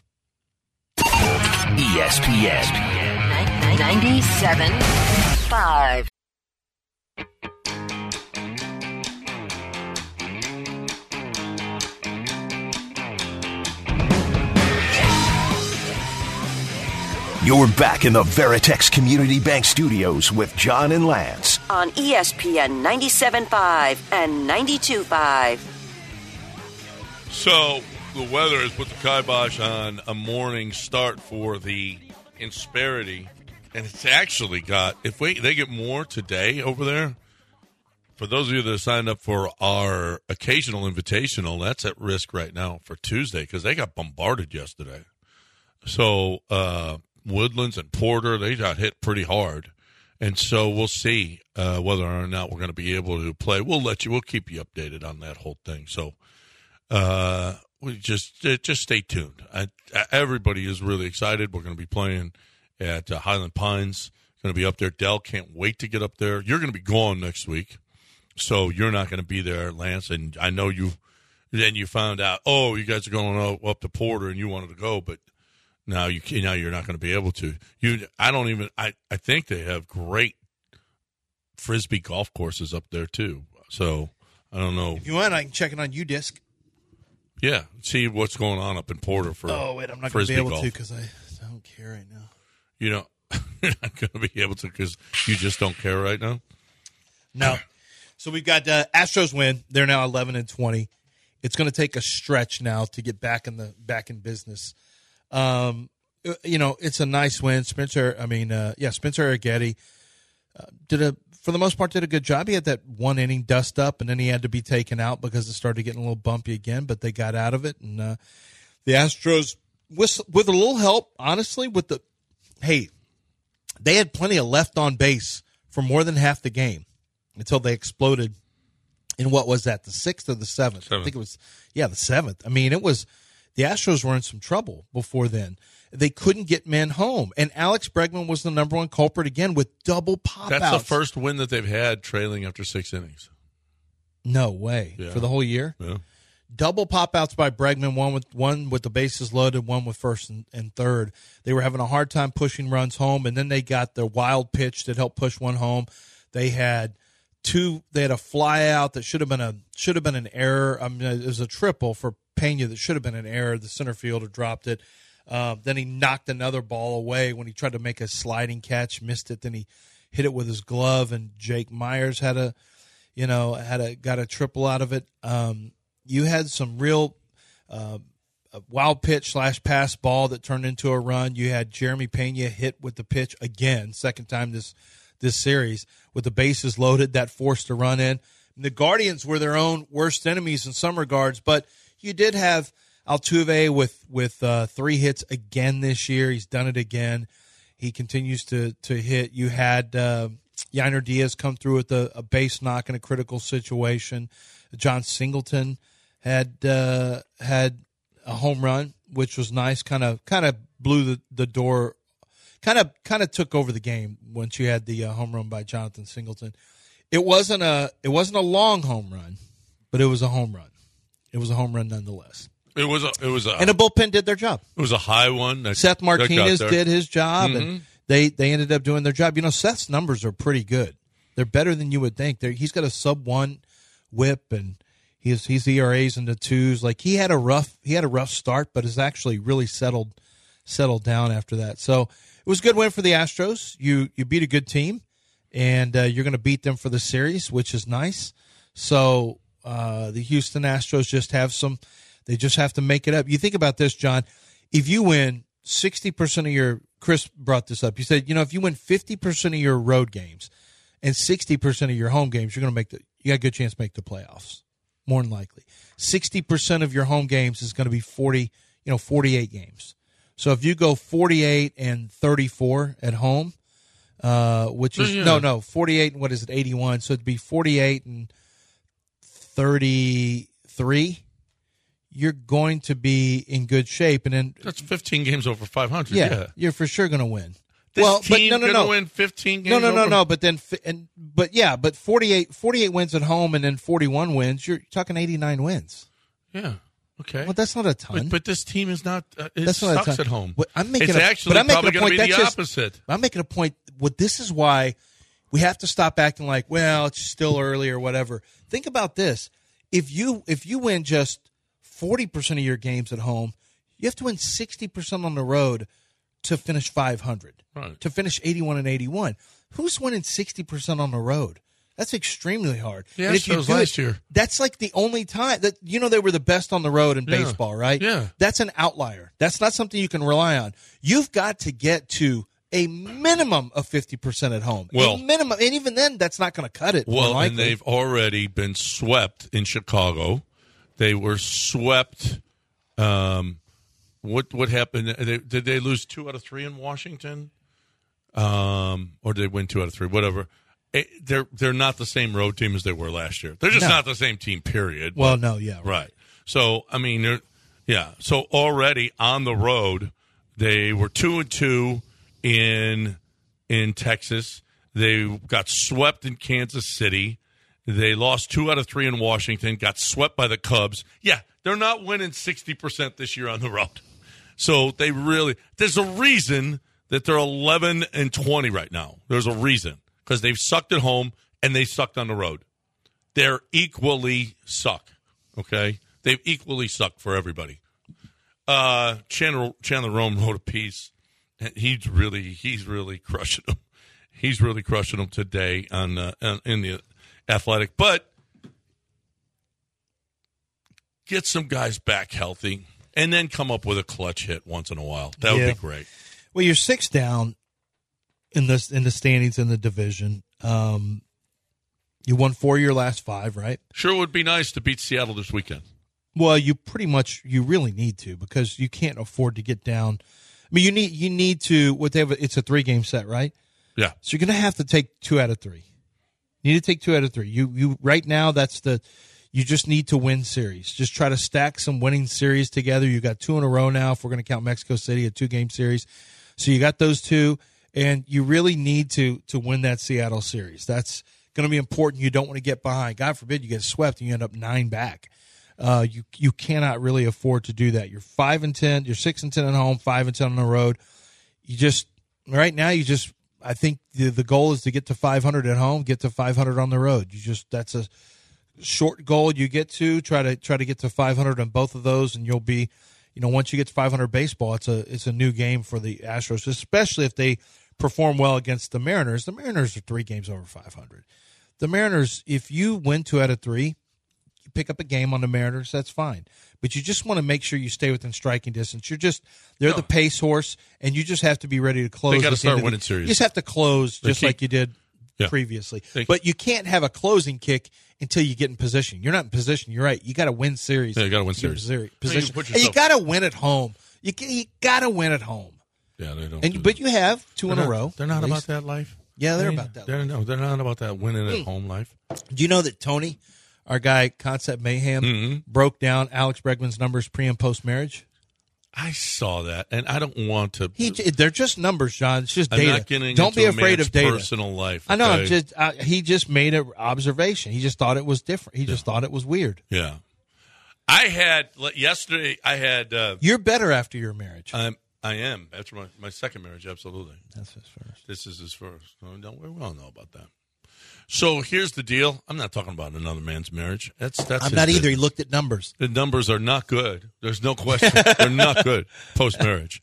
Speaker 2: ESPN
Speaker 3: 97.5.
Speaker 2: You're back in the Veritex Community Bank Studios with John and Lance
Speaker 3: On ESPN 97.5 and 92.5.
Speaker 4: So the weather has put the kibosh on a morning start for the Insperity, and it's actually got, they get more today over there, for those of you that signed up for our occasional invitational, that's at risk right now for Tuesday because they got bombarded yesterday. So Woodlands and Porter, they got hit pretty hard. And so we'll see whether or not we're going to be able to play. We'll keep you updated on that whole thing. So we just stay tuned. Everybody is really excited. We're going to be playing at Highland Pines. Going to be up there. Dell can't wait to get up there. You're going to be gone next week, so you're not going to be there, Lance. And I know you. Then you found out, you guys are going up to Porter, and you wanted to go, but now you're not going to be able to. I think they have great Frisbee golf courses up there too. So I don't know.
Speaker 5: If you want, I can check it on UDisc.
Speaker 4: Yeah, see what's going on up in Porter for.
Speaker 5: Oh wait, I'm not going to be able to because I don't care right now.
Speaker 4: You're not going to be able to because you just don't care right now.
Speaker 5: No. So we've got Astros win. They're now 11-20. It's going to take a stretch now to get back in business. It's a nice win. Spencer Arrighetti for the most part, did a good job. He had that one inning dust up, and then he had to be taken out because it started getting a little bumpy again, but they got out of it. And the Astros, with a little help, honestly, they had plenty of left on base for more than half the game until they exploded in what was that, the 6th or the 7th? I think it was, the 7th. I mean, the Astros were in some trouble before then. They couldn't get men home. And Alex Bregman was the number one culprit again with double pop-outs.
Speaker 4: That's the first win that they've had trailing after 6 innings.
Speaker 5: No way.
Speaker 4: Yeah.
Speaker 5: For the whole year?
Speaker 4: Yeah.
Speaker 5: Double pop-outs by Bregman, one with the bases loaded, one with first and third. They were having a hard time pushing runs home, and then they got the wild pitch that helped push one home. They had a fly out that should have been an error. I mean, it was a triple for Pena that should have been an error. The center fielder dropped it. Then he knocked another ball away when he tried to make a sliding catch, missed it. Then he hit it with his glove, and Jake Myers got a triple out of it. You had some real wild pitch / pass ball that turned into a run. You had Jeremy Pena hit with the pitch again, second time this series, with the bases loaded, that forced a run in. And the Guardians were their own worst enemies in some regards, but you did have Altuve with 3 hits again this year. He's done it again. He continues to hit. You had Yainer Diaz come through with a base knock in a critical situation. John Singleton had a home run, which was nice. Kind of blew the door. Kind of took over the game once you had the home run by Jonathan Singleton. It wasn't a long home run, but it was a home run. It was a home run nonetheless.
Speaker 4: It was
Speaker 5: and the bullpen did their job.
Speaker 4: It was a high one.
Speaker 5: Seth Martinez did his job,
Speaker 4: Mm-hmm.
Speaker 5: and they ended up doing their job. Seth's numbers are pretty good. They're better than you would think. He's got a sub-1 whip, and he's ERAs in the 2s. Like he had a rough start, but has actually really settled down after that. So it was a good win for the Astros. You beat a good team, and you're going to beat them for the series, which is nice. So the Houston Astros they just have to make it up. You think about this, John. If you win 60% of your – Chris brought this up. You said, if you win 50% of your road games and 60% of your home games, you got a good chance to make the playoffs, more than likely. 60% of your home games is going to be 48 games. So if you go 48 and 34 at home, which is – 48 and what is it, 81. So it'd be 48 and 33. You're going to be in good shape, and then
Speaker 4: that's 15 games over 500.
Speaker 5: Yeah, you're for sure going to win.
Speaker 4: This team going to win 15 games.
Speaker 5: No. But 48 wins at home, and then 41 wins. You're talking 89 wins.
Speaker 4: Yeah. Okay.
Speaker 5: Well, that's not a ton.
Speaker 4: But this team is not.
Speaker 5: That's not
Speaker 4: sucks
Speaker 5: a ton.
Speaker 4: At home.
Speaker 5: I'm
Speaker 4: making probably going to be the opposite.
Speaker 5: I'm making a point. This is why we have to stop acting like, well, it's still early or whatever. Think about this: if you win just 40% of your games at home, you have to win 60% on the road to finish 500.
Speaker 4: Right.
Speaker 5: To finish 81 and 81. Who's winning 60% on the road? That's extremely hard.
Speaker 4: Yeah,
Speaker 5: and if you do
Speaker 4: last year.
Speaker 5: That's like the only time that they were the best on the road in baseball, right?
Speaker 4: Yeah.
Speaker 5: That's an outlier. That's not something you can rely on. You've got to get to a minimum of 50% at home.
Speaker 4: Well,
Speaker 5: a minimum, and even then, that's not going to cut it.
Speaker 4: Well, and they've already been swept in Chicago. They were swept. What happened? Did they lose 2 out of 3 in Washington? Or did they win 2 out of 3? Whatever. They're not the same road team as they were last year. They're just not the same team, period.
Speaker 5: Well, no, yeah.
Speaker 4: Right. So, I mean, So already on the road, they were 2-2 in Texas. They got swept in Kansas City. They lost 2 out of 3 in Washington, got swept by the Cubs. Yeah, they're not winning 60% this year on the road. So there's a reason that they're 11-20 right now. There's a reason, because they've sucked at home and they sucked on the road. They're equally suck, okay? They've equally sucked for everybody. Chandler Rome wrote a piece, and he's really crushing them. He's really crushing them today in the Athletic, but get some guys back healthy and then come up with a clutch hit once in a while. That would be great.
Speaker 5: Well, you're 6 down in the standings in the division. You won 4 of your last 5, right?
Speaker 4: Sure would be nice to beat Seattle this weekend.
Speaker 5: Well, you really need to, because you can't afford to get down. I mean, you need to. It's a 3-game set, right?
Speaker 4: Yeah. So
Speaker 5: you're going to have to take 2 out of 3. You need to take 2 out of 3. You right now, You just need to win series. Just try to stack some winning series together. You got 2 in a row now if we're going to count Mexico City, a 2-game series. So you got those 2, and you really need to win that Seattle series. That's going to be important. You don't want to get behind. God forbid you get swept and you end up 9 back. You cannot really afford to do that. You're 5-10. You're 6-10 at home, 5-10 on the road. Right now, I think the goal is to get to 500 at home, get to 500 on the road. That's a short goal you get to. Try to get to 500 on both of those, and you'll be, once you get to 500 baseball, it's a new game for the Astros, especially if they perform well against the Mariners. The Mariners are 3 games over 500. The Mariners, if you win 2 out of 3, you pick up a game on the Mariners, that's fine. But you just want to make sure you stay within striking distance. They're the pace horse, and you just have to be ready to close.
Speaker 4: They got to start winning series.
Speaker 5: You just have to close like you did previously. But you can't have a closing kick until you get in position. You're not in position. You're right. You got to win series.
Speaker 4: Yeah, you got to win series.
Speaker 5: Position. And you got to win at home. You got to win at home.
Speaker 4: Yeah, they don't.
Speaker 5: But you have 2 in a row.
Speaker 4: They're not about that life.
Speaker 5: Yeah, they're about that.
Speaker 4: They're not about that winning at home life.
Speaker 5: Do you know that Tony, our guy Concept Mayhem, broke down Alex Bregman's numbers pre and post marriage?
Speaker 4: I saw that, and I don't want to.
Speaker 5: They're just numbers, John. It's just
Speaker 4: I'm
Speaker 5: data.
Speaker 4: Not getting
Speaker 5: don't be afraid of data.
Speaker 4: Personal life.
Speaker 5: I know. He just made an observation. He just thought it was different. He just thought it was weird.
Speaker 4: Yeah. Yesterday.
Speaker 5: You're better after your marriage.
Speaker 4: I am. After my second marriage, absolutely.
Speaker 5: That's his first.
Speaker 4: This is his first. We all know about that. So here's the deal. I'm not talking about another man's marriage. That's
Speaker 5: I'm not either. He looked at numbers.
Speaker 4: The numbers are not good. There's no question. They're not good post-marriage.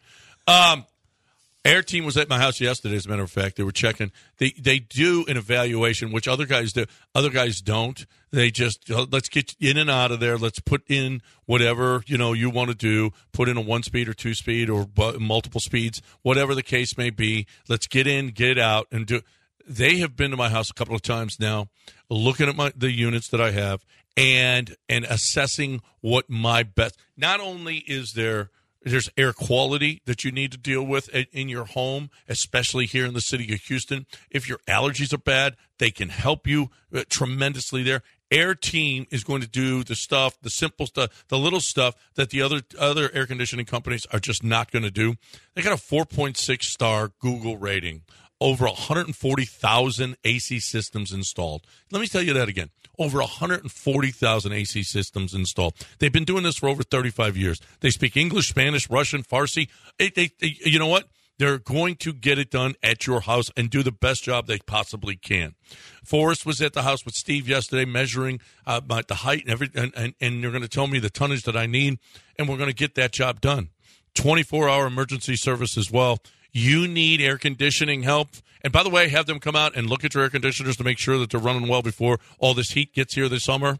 Speaker 4: Air Team was at my house yesterday, as a matter of fact. They were checking. They do an evaluation, which other guys do. Other guys don't. They just, let's get in and out of there. Let's put in whatever, you want to do. Put in a 1-speed or 2-speed or multiple speeds, whatever the case may be. Let's get in, get out, and do. They have been to my house a couple of times now, looking at the units that I have and assessing what my best. Not only is there's air quality that you need to deal with in your home, especially here in the city of Houston. If your allergies are bad, they can help you tremendously there. Air Team is going to do the stuff, the simple stuff, the little stuff that the other air conditioning companies are just not going to do. They got a 4.6-star Google rating. Over 140,000 AC systems installed. Let me tell you that again. Over 140,000 AC systems installed. They've been doing this for over 35 years. They speak English, Spanish, Russian, Farsi. You know what? They're going to get it done at your house and do the best job they possibly can. Forrest was at the house with Steve yesterday measuring the height and they're going to tell me the tonnage that I need, and we're going to get that job done. 24-hour emergency service as well. You need air conditioning help. And by the way, have them come out and look at your air conditioners to make sure that they're running well before all this heat gets here this summer.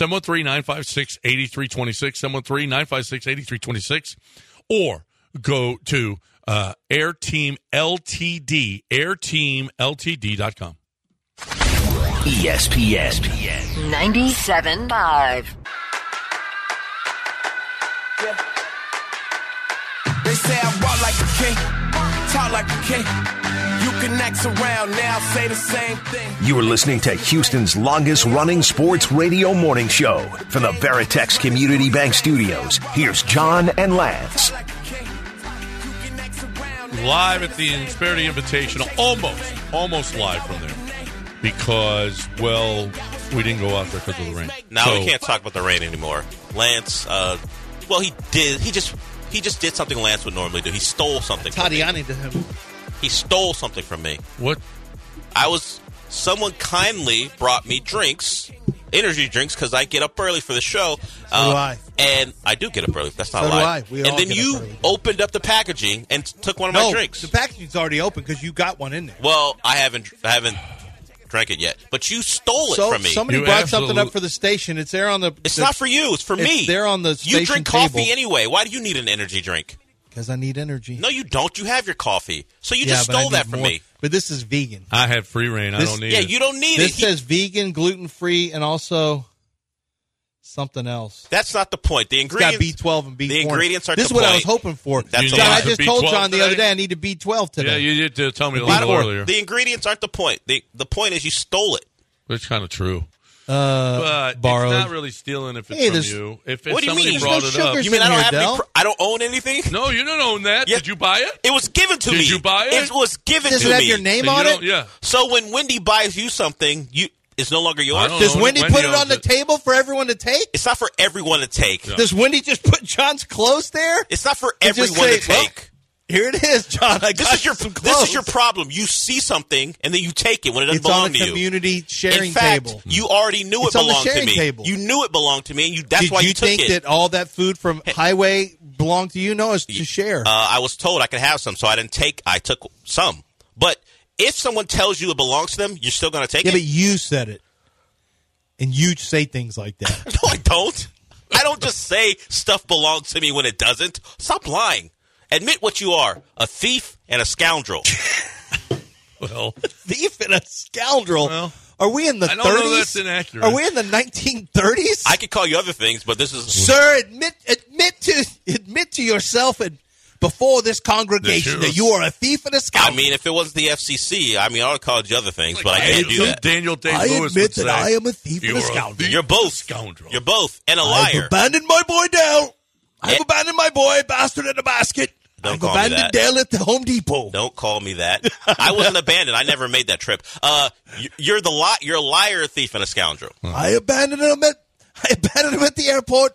Speaker 4: 713-956-8326, 713-956-8326. Or go to Air Team Ltd, airteamltd.com.
Speaker 2: ESPN
Speaker 3: 97.5.
Speaker 14: They say I walk like a king, talk like a king. You can act around now, say the same thing.
Speaker 2: You are listening to Houston's longest-running sports radio morning show from the Veritex Community Bank Studios. Here's John and Lance.
Speaker 4: Live at the Insperity Invitational, almost live from there. Because, we didn't go out there because of the rain.
Speaker 6: Now we can't talk about the rain anymore. Lance, he did. He just did something Lance would normally do. He stole something from me.
Speaker 5: Tatiani to him.
Speaker 6: He stole something from me.
Speaker 4: What?
Speaker 6: Someone kindly brought me drinks, energy drinks, because I get up early for the show.
Speaker 5: So do I.
Speaker 6: And I do get up early. That's not
Speaker 5: so
Speaker 6: a lie.
Speaker 5: Do I.
Speaker 6: And then you opened up the packaging and took one of my drinks.
Speaker 5: The packaging's already open because you got one in there.
Speaker 6: Well, I haven't drank it yet, but you stole it from me.
Speaker 5: Somebody brought something up for the station. It's there on the.
Speaker 6: It's not for you. It's for me.
Speaker 5: It's there on the station.
Speaker 6: You drink coffee anyway. Why do you need an energy drink?
Speaker 5: Because I need energy.
Speaker 6: No, you don't. You have your coffee. So you just stole that from me.
Speaker 5: But this is vegan.
Speaker 4: I had free reign. I don't need it.
Speaker 6: Yeah, you don't need
Speaker 5: it. This says vegan, gluten-free, and also something else.
Speaker 6: That's not the point. The ingredients.
Speaker 5: It's got B12 and B4.
Speaker 6: The ingredients aren't
Speaker 5: the point. This is what I was hoping for. I just told John the other day I needed B12 today.
Speaker 4: Yeah, you did tell me a little earlier.
Speaker 6: The ingredients aren't the point. The point is you stole it.
Speaker 4: It's kind of true. But
Speaker 5: borrowed.
Speaker 4: It's not really stealing if it's
Speaker 5: Hey,
Speaker 4: from you. If
Speaker 6: What do you
Speaker 4: somebody
Speaker 6: mean?
Speaker 4: brought
Speaker 5: There's
Speaker 4: it
Speaker 5: no
Speaker 4: up.
Speaker 5: sugar
Speaker 6: You mean I don't
Speaker 5: here,
Speaker 6: have
Speaker 5: Del.
Speaker 6: any? I don't own anything?
Speaker 4: No, you don't own that.
Speaker 6: Yeah.
Speaker 4: Did you buy it?
Speaker 6: It was given to me.
Speaker 4: Did you buy it?
Speaker 6: It was given
Speaker 5: Does
Speaker 6: to
Speaker 5: it have
Speaker 6: me.
Speaker 5: your name
Speaker 4: So you
Speaker 5: on
Speaker 4: don't-
Speaker 5: it?
Speaker 4: Yeah.
Speaker 6: So when Wendy buys you something, it's no longer yours.
Speaker 4: don't
Speaker 5: Does
Speaker 4: own it.
Speaker 5: Wendy
Speaker 4: Wendy
Speaker 5: put it
Speaker 4: owns
Speaker 5: on the
Speaker 4: it.
Speaker 5: table for everyone to take?
Speaker 6: It's not for everyone to take.
Speaker 5: Does Wendy just put John's clothes there?
Speaker 6: It's not for
Speaker 5: And just
Speaker 6: everyone to
Speaker 5: say, well,
Speaker 6: take.
Speaker 5: Here it is, John. I
Speaker 6: This
Speaker 5: got
Speaker 6: is your
Speaker 5: some
Speaker 6: this is your
Speaker 5: clothes.
Speaker 6: problem. You see something and then you take it when it doesn't
Speaker 5: It's on
Speaker 6: belong
Speaker 5: a
Speaker 6: to you.
Speaker 5: community sharing
Speaker 6: In fact,
Speaker 5: table.
Speaker 6: you already knew
Speaker 5: It's
Speaker 6: it
Speaker 5: on the
Speaker 6: belonged to
Speaker 5: sharing
Speaker 6: me.
Speaker 5: table.
Speaker 6: You knew it belonged to me, and that's
Speaker 5: Did
Speaker 6: why
Speaker 5: you
Speaker 6: you took
Speaker 5: think
Speaker 6: it.
Speaker 5: that all that food from Highway belonged to you? No, it's to share.
Speaker 6: I was told I could have some, so I didn't take. I took some. But if someone tells you it belongs to them, you're still going to take
Speaker 5: Yeah,
Speaker 6: it.
Speaker 5: but you said it. And you say things like that.
Speaker 6: No, I don't. I don't just say stuff belongs to me when it doesn't. Stop lying. Admit what you are, a thief and a scoundrel.
Speaker 4: Well,
Speaker 5: Thief and a scoundrel.
Speaker 4: Well,
Speaker 5: Are we in the 30s?
Speaker 4: I don't know that's inaccurate.
Speaker 5: Are we in the 1930s?
Speaker 6: I could call you other things, but this is...
Speaker 5: Sir, admit to yourself and before this congregation that you are a thief and a
Speaker 6: I
Speaker 5: scoundrel.
Speaker 6: mean, if it wasn't the FCC, I would have called you other things, but I can't do that.
Speaker 4: Daniel Day
Speaker 5: I
Speaker 4: Lewis
Speaker 5: admit
Speaker 4: would
Speaker 5: that
Speaker 4: say,
Speaker 5: I am a thief and a scoundrel.
Speaker 6: You're both.
Speaker 4: Scoundrel.
Speaker 6: You're both. And a
Speaker 5: I've
Speaker 6: liar.
Speaker 5: abandoned my boy Dale. I've abandoned my boy Bastard in a basket.
Speaker 6: Don't
Speaker 5: I've
Speaker 6: call me
Speaker 5: abandoned
Speaker 6: that.
Speaker 5: Dale at the Home Depot.
Speaker 6: Don't call me that. I wasn't abandoned. I never made that trip. You're you're a liar, a thief, and a scoundrel.
Speaker 5: I abandoned him at the airport.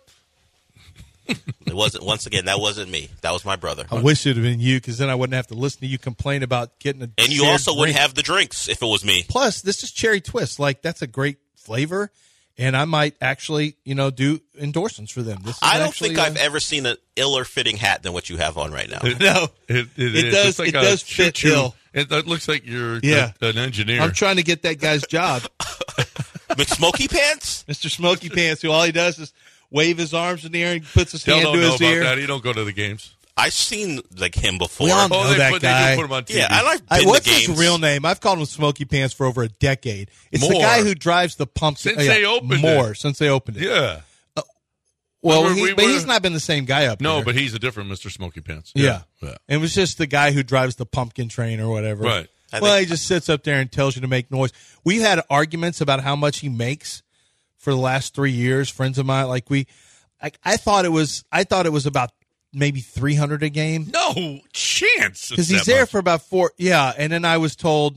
Speaker 6: It wasn't. Once again, that wasn't me. That was my brother.
Speaker 5: I wish it had been you, because then I wouldn't have to listen to you complain about getting a
Speaker 6: And you
Speaker 5: shared
Speaker 6: also wouldn't
Speaker 5: drink.
Speaker 6: have the drinks if it was me.
Speaker 5: Plus, this is cherry twist. Like, that's a great flavor, and I might actually, do endorsements for them. This is
Speaker 6: I don't
Speaker 5: actually,
Speaker 6: think I've ever seen an iller fitting hat than what you have on right now.
Speaker 5: No,
Speaker 4: It
Speaker 5: does.
Speaker 4: It's like
Speaker 5: It
Speaker 4: a
Speaker 5: does fit
Speaker 4: choo-choo.
Speaker 5: ill.
Speaker 4: It looks like you're
Speaker 5: Yeah.
Speaker 4: an engineer.
Speaker 5: I'm trying to get that guy's job,
Speaker 6: McSmoky Pants?
Speaker 5: Mr. Smoky Pants, who all he does is wave his arms in the air and puts his
Speaker 4: Dale
Speaker 5: hand
Speaker 4: don't
Speaker 5: to
Speaker 4: know
Speaker 5: his
Speaker 4: about
Speaker 5: ear.
Speaker 4: that. He don't go to the games.
Speaker 6: I've seen him before.
Speaker 5: We all know
Speaker 4: they
Speaker 5: that
Speaker 4: They
Speaker 5: guy.
Speaker 4: do put him on TV.
Speaker 6: Yeah, I've been
Speaker 5: What's
Speaker 6: to games.
Speaker 5: his real name? I've called him Smoky Pants for over a decade. It's the
Speaker 4: More.
Speaker 5: guy who drives the pumpkin.
Speaker 4: Since they opened
Speaker 5: more
Speaker 4: it.
Speaker 5: since they opened it.
Speaker 4: Yeah.
Speaker 5: Well,
Speaker 4: We
Speaker 5: but
Speaker 4: were-
Speaker 5: he's not been the same guy up
Speaker 4: No,
Speaker 5: there.
Speaker 4: but he's a different Mr. Smoky Pants.
Speaker 5: Yeah.
Speaker 4: Yeah.
Speaker 5: It was just the guy who drives the pumpkin train or whatever.
Speaker 4: Right.
Speaker 5: Well, he just sits up there and tells you to make noise. We've had arguments about how much he makes for the last 3 years. Friends of mine, I thought it was about maybe $300 a game.
Speaker 4: No chance.
Speaker 5: Because he's there for about 4. Yeah, and then I was told,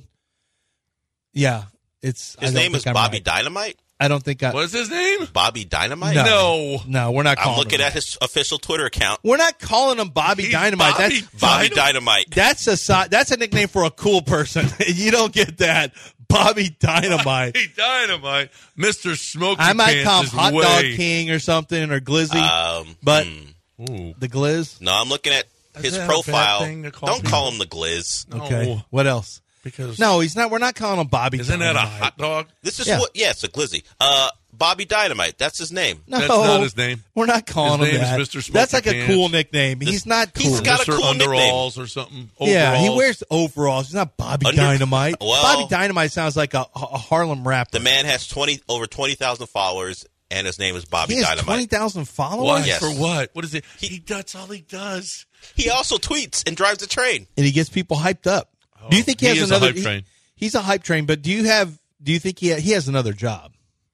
Speaker 5: it's
Speaker 6: His name is Bobby Dynamite?
Speaker 5: I don't think
Speaker 4: What's his name?
Speaker 6: Bobby Dynamite?
Speaker 5: No, we're not calling
Speaker 6: I'm looking
Speaker 5: him
Speaker 6: at his official Twitter account.
Speaker 5: We're not calling him Bobby Dynamite.
Speaker 6: Bobby Dynamite.
Speaker 5: That's a nickname for a cool person. You don't get that. Bobby Dynamite.
Speaker 4: Bobby Dynamite. Mr. Smoky
Speaker 5: I might
Speaker 4: Pants
Speaker 5: call him
Speaker 4: is
Speaker 5: Hot
Speaker 4: way-
Speaker 5: Dog King or something, or Glizzy. But the Gliz?
Speaker 6: No, I'm looking at his
Speaker 4: that a bad
Speaker 6: profile.
Speaker 4: thing to call
Speaker 6: Don't
Speaker 4: people?
Speaker 6: call him the Gliz.
Speaker 5: Okay. What else?
Speaker 4: Because
Speaker 5: No, he's not. We're not calling him Bobby
Speaker 4: isn't that
Speaker 5: Dynamite.
Speaker 4: a hot dog?
Speaker 6: This is
Speaker 5: Yeah.
Speaker 6: it's a Glizzy. Bobby Dynamite. That's his name.
Speaker 5: No,
Speaker 4: That's not his name.
Speaker 5: We're not calling
Speaker 4: His
Speaker 5: him
Speaker 4: name
Speaker 5: that.
Speaker 4: is Mr. Smoky
Speaker 5: That's like a
Speaker 4: Pants.
Speaker 5: cool nickname. He's not cool.
Speaker 6: He's got a
Speaker 4: Mr.
Speaker 6: cool nickname.
Speaker 4: Underalls or something.
Speaker 5: Yeah, he
Speaker 4: Overalls.
Speaker 5: wears overalls. He's not Bobby
Speaker 6: Under-
Speaker 5: Dynamite.
Speaker 6: Well-
Speaker 5: Bobby Dynamite sounds like a Harlem rapper.
Speaker 6: The man has over 20,000 followers, and his name is Bobby
Speaker 5: He has
Speaker 6: Dynamite.
Speaker 5: 20,000 followers?
Speaker 4: What?
Speaker 6: Yes.
Speaker 4: For what? What is it? That's all he does.
Speaker 6: He also tweets and drives a train.
Speaker 5: And he gets people hyped up. Do you think he has
Speaker 4: is a
Speaker 5: another
Speaker 4: hype train.
Speaker 5: He's a hype train, but do you think he has another job?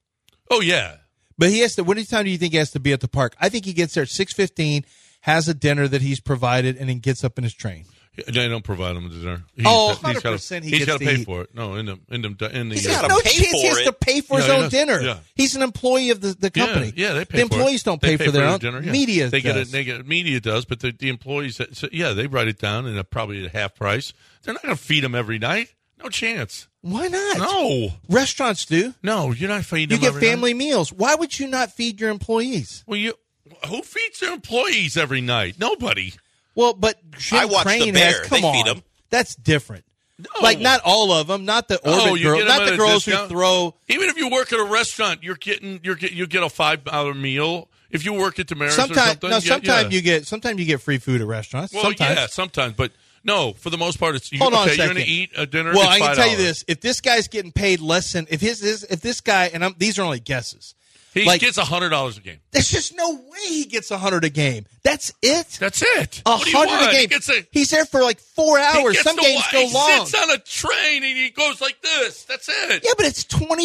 Speaker 4: Oh, yeah.
Speaker 5: But he has to. What time do you think he has to be at the park? I think he gets there at 6:15, has a dinner that he's provided, and then gets up in his train.
Speaker 4: They don't provide him dinner. He's
Speaker 5: 100% he
Speaker 4: He's
Speaker 5: gets
Speaker 4: got to
Speaker 5: to
Speaker 4: pay
Speaker 5: eat.
Speaker 4: for it. No, in the
Speaker 5: He's
Speaker 6: gotta
Speaker 5: got no
Speaker 6: pay
Speaker 5: chance
Speaker 6: for
Speaker 5: he has
Speaker 6: it.
Speaker 5: to pay for his
Speaker 4: Yeah, he
Speaker 5: own
Speaker 4: does.
Speaker 5: dinner.
Speaker 4: Yeah.
Speaker 5: He's an employee of the company.
Speaker 4: Yeah, they pay
Speaker 5: The
Speaker 4: for it.
Speaker 5: employees don't
Speaker 4: They
Speaker 5: pay for their own
Speaker 4: dinner. Yeah.
Speaker 5: Media
Speaker 4: They get
Speaker 5: does.
Speaker 4: it. Media does, but the employees, they write it down and probably at half price. They're not going to feed them every night. No chance.
Speaker 5: Why not?
Speaker 4: No.
Speaker 5: Restaurants do.
Speaker 4: No, you're not feeding
Speaker 5: You
Speaker 4: them
Speaker 5: get
Speaker 4: every
Speaker 5: family
Speaker 4: night.
Speaker 5: meals. Why would you not feed your employees?
Speaker 4: Well, who feeds their employees every night? Nobody.
Speaker 5: Well, but Jim
Speaker 6: I watch
Speaker 5: Crane
Speaker 6: The Bear.
Speaker 5: has. Come
Speaker 6: They
Speaker 5: on,
Speaker 6: feed 'em.
Speaker 5: that's different.
Speaker 4: No.
Speaker 5: Like not all of them, not the orbit
Speaker 4: you
Speaker 5: girls,
Speaker 4: get 'em
Speaker 5: not
Speaker 4: at
Speaker 5: the
Speaker 4: a
Speaker 5: girls who
Speaker 4: discount.
Speaker 5: throw.
Speaker 4: Even if you work at a restaurant, you get a $5 meal. If you work at Damaris or something,
Speaker 5: Sometimes you get free food at restaurants.
Speaker 4: Well,
Speaker 5: sometimes.
Speaker 4: yeah, sometimes, but no, for the most part, it's
Speaker 5: Hold on a
Speaker 4: you're
Speaker 5: second.
Speaker 4: going to eat a dinner.
Speaker 5: Well,
Speaker 4: it's
Speaker 5: I can
Speaker 4: $5.
Speaker 5: tell you this: if this guy's getting paid less than if this guy, and these are only guesses,
Speaker 4: He gets $100 a game.
Speaker 5: There's just no way he gets $100 a game. That's it?
Speaker 4: That's it.
Speaker 5: $100 a game. He's there for like 4 hours. Some games go long.
Speaker 4: He sits on a train and he goes like this. That's it.
Speaker 5: Yeah, but it's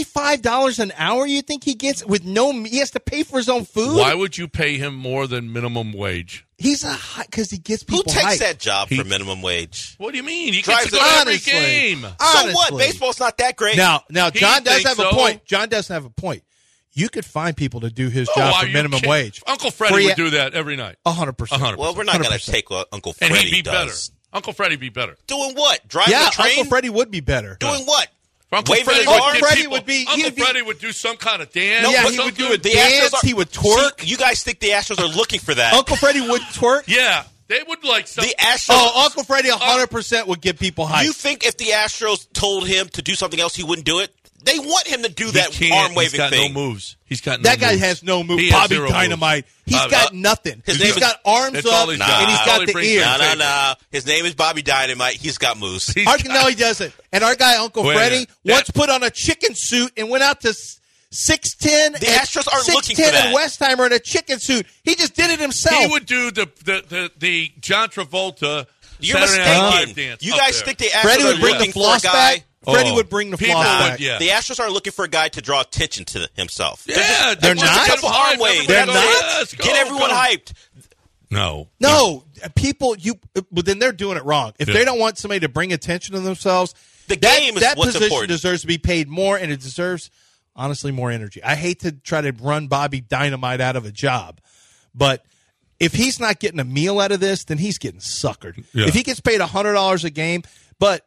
Speaker 5: $25 an hour you think he gets with he has to pay for his own food?
Speaker 4: Why would you pay him more than minimum wage?
Speaker 5: He's because he gets people
Speaker 6: Who takes
Speaker 5: hyped.
Speaker 6: that job for minimum wage?
Speaker 4: What do you mean? He
Speaker 6: drives
Speaker 4: gets to go to every game.
Speaker 6: So what? Baseball's not that great.
Speaker 5: Now John does have a point. John does have a point. You could find people to do his job for minimum wage.
Speaker 4: Uncle Freddie would do that every night.
Speaker 5: 100%.
Speaker 6: Well, we're not going to take what Uncle Freddie
Speaker 4: and he'd be
Speaker 6: does.
Speaker 4: better. Uncle Freddie be better.
Speaker 6: Doing what? Driving the train?
Speaker 5: Uncle Freddie would be better.
Speaker 6: Doing what?
Speaker 4: Uncle Freddie would do some kind of dance.
Speaker 5: No, he would do a dance. He would twerk.
Speaker 6: See, you guys think the Astros are looking for that?
Speaker 5: Uncle Freddie would twerk.
Speaker 4: Yeah, they would like some.
Speaker 6: The Astros.
Speaker 5: Uncle Freddie 100% would get people hyped.
Speaker 6: You think if the Astros told him to do something else, he wouldn't do it? They want him to do that arm waving thing.
Speaker 4: He's got no moves.
Speaker 5: That guy has no moves. Bobby Dynamite. He's got nothing. He's got arms up and he's got the ears.
Speaker 6: No. His name is Bobby Dynamite. He's got moves.
Speaker 5: No, he doesn't. And our guy Uncle Freddie once put on a chicken suit and went out to 6'10".
Speaker 6: The Astros aren't looking for that.
Speaker 5: And Westheimer in a chicken suit. He just did it himself.
Speaker 4: He would do the John Travolta.
Speaker 6: You're mistaken. You guys think the Astros are looking for a guy?
Speaker 5: Freddie would bring the floss back.
Speaker 6: The Astros aren't looking for a guy to draw attention to himself.
Speaker 4: Yeah,
Speaker 5: they're not.
Speaker 6: They're not. Get everyone hyped.
Speaker 4: No.
Speaker 5: People. But then they're doing it wrong. If they don't want somebody to bring attention to themselves,
Speaker 6: game is
Speaker 5: that
Speaker 6: what's
Speaker 5: position
Speaker 6: important.
Speaker 5: deserves to be paid more, and it deserves honestly more energy. I hate to try to run Bobby Dynamite out of a job, but if he's not getting a meal out of this, then he's getting suckered. Yeah. If he gets paid $100 a game, but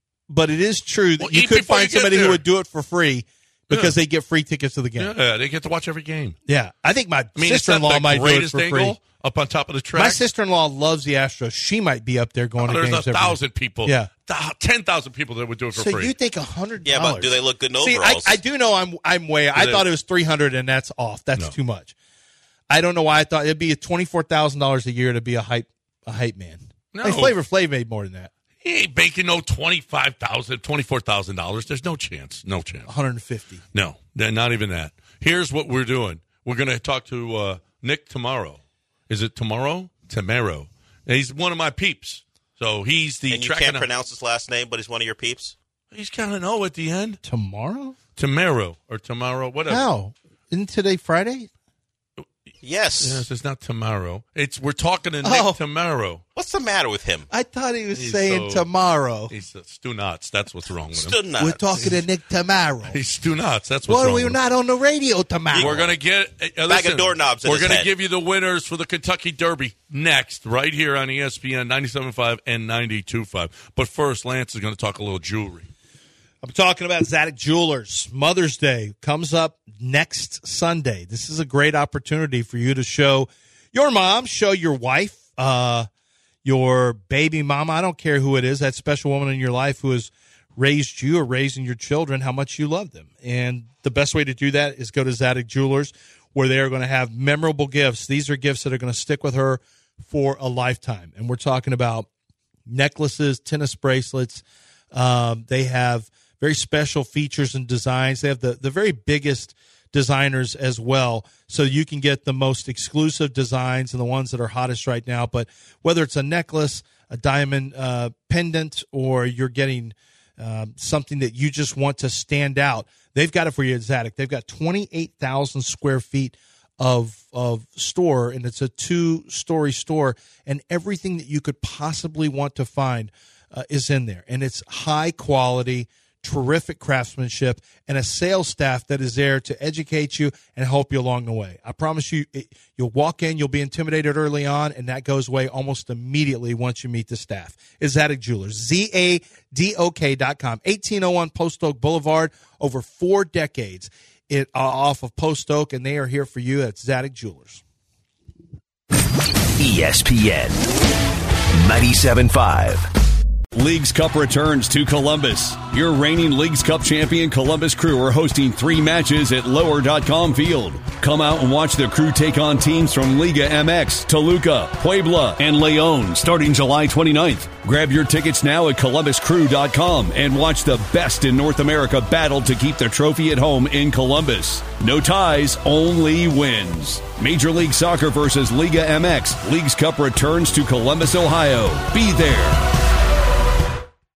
Speaker 5: it is true that you could find somebody who would do it for free because they get free tickets to the game.
Speaker 4: Yeah, they get to watch every game.
Speaker 5: Yeah, I think my sister-in-law might do it for free.
Speaker 4: Up on top of the track.
Speaker 5: My sister-in-law loves the Astros. She might be up there going to games.
Speaker 4: There's 1,000 people.
Speaker 5: Yeah.
Speaker 4: 10,000 people that would do it for free.
Speaker 5: So you think $100?
Speaker 6: Yeah, but do they look good in overalls?
Speaker 5: I do know I'm way. I thought it was $300, and that's off. That's too much. I don't know why I thought it'd be $24,000 a year to be a hype man.
Speaker 4: No.
Speaker 5: Hey, Flavor Flav made more than that.
Speaker 4: He ain't making no $25,000, $24,000. There's no chance. No chance.
Speaker 5: $150.
Speaker 4: No, not even that. Here's what we're doing. We're going to talk to Nick tomorrow. Is it tomorrow? Tamaro. He's one of my peeps. So he's the.
Speaker 6: And you can't pronounce his last name, but he's one of your peeps.
Speaker 4: He's got an O at the end.
Speaker 5: Tomorrow?
Speaker 4: Tamaro or tomorrow, whatever.
Speaker 5: How? Isn't today Friday?
Speaker 6: Yes,
Speaker 4: it's not tomorrow. We're talking to Nick tomorrow.
Speaker 6: What's the matter with him?
Speaker 5: I thought he was saying tomorrow.
Speaker 4: He's Stu Knotts. That's what's wrong with him.
Speaker 6: Stu Knotts.
Speaker 5: We're talking to Nick tomorrow.
Speaker 4: He's Stu Knotts. That's what's wrong with him.
Speaker 5: We're not on the radio tomorrow.
Speaker 4: We're going to get
Speaker 6: bag of doorknobs.
Speaker 4: We're going to give you the winners for the Kentucky Derby next, right here on ESPN 97.5 and 92.5. But first, Lance is going to talk a little jewelry.
Speaker 5: I'm talking about Zadok Jewelers. Mother's Day comes up next Sunday. This is a great opportunity for you to show your mom, show your wife, your baby mama. I don't care who it is, that special woman in your life who has raised you or raising your children, how much you love them. And the best way to do that is go to Zadok Jewelers, where they are going to have memorable gifts. These are gifts that are going to stick with her for a lifetime. And we're talking about necklaces, tennis bracelets. They have very special features and designs. They have the very biggest designers as well, so you can get the most exclusive designs and the ones that are hottest right now. But whether it's a necklace, a diamond pendant, or you're getting something that you just want to stand out, they've got it for you at Zadok. They've got 28,000 square feet of store, and it's a 2-story store, and everything that you could possibly want to find is in there. And it's high quality, terrific craftsmanship, and a sales staff that is there to educate you and help you along the way. I promise you, you'll walk in, you'll be intimidated early on, and that goes away almost immediately once you meet the staff. It's Zadok Jewelers, ZADOK.com, 1801 Post Oak Boulevard, over 4 decades off of Post Oak, and they are here for you at Zadok Jewelers.
Speaker 2: ESPN 97.5.
Speaker 1: Leagues Cup returns to Columbus. Your reigning Leagues Cup champion Columbus Crew are hosting 3 matches at Lower.com Field. Come out and watch the Crew take on teams from Liga MX, Toluca, Puebla, and León starting July 29th. Grab your tickets now at ColumbusCrew.com and watch the best in North America battle to keep the trophy at home in Columbus. No ties, only wins. Major League Soccer versus Liga MX. Leagues Cup returns to Columbus, Ohio. Be there.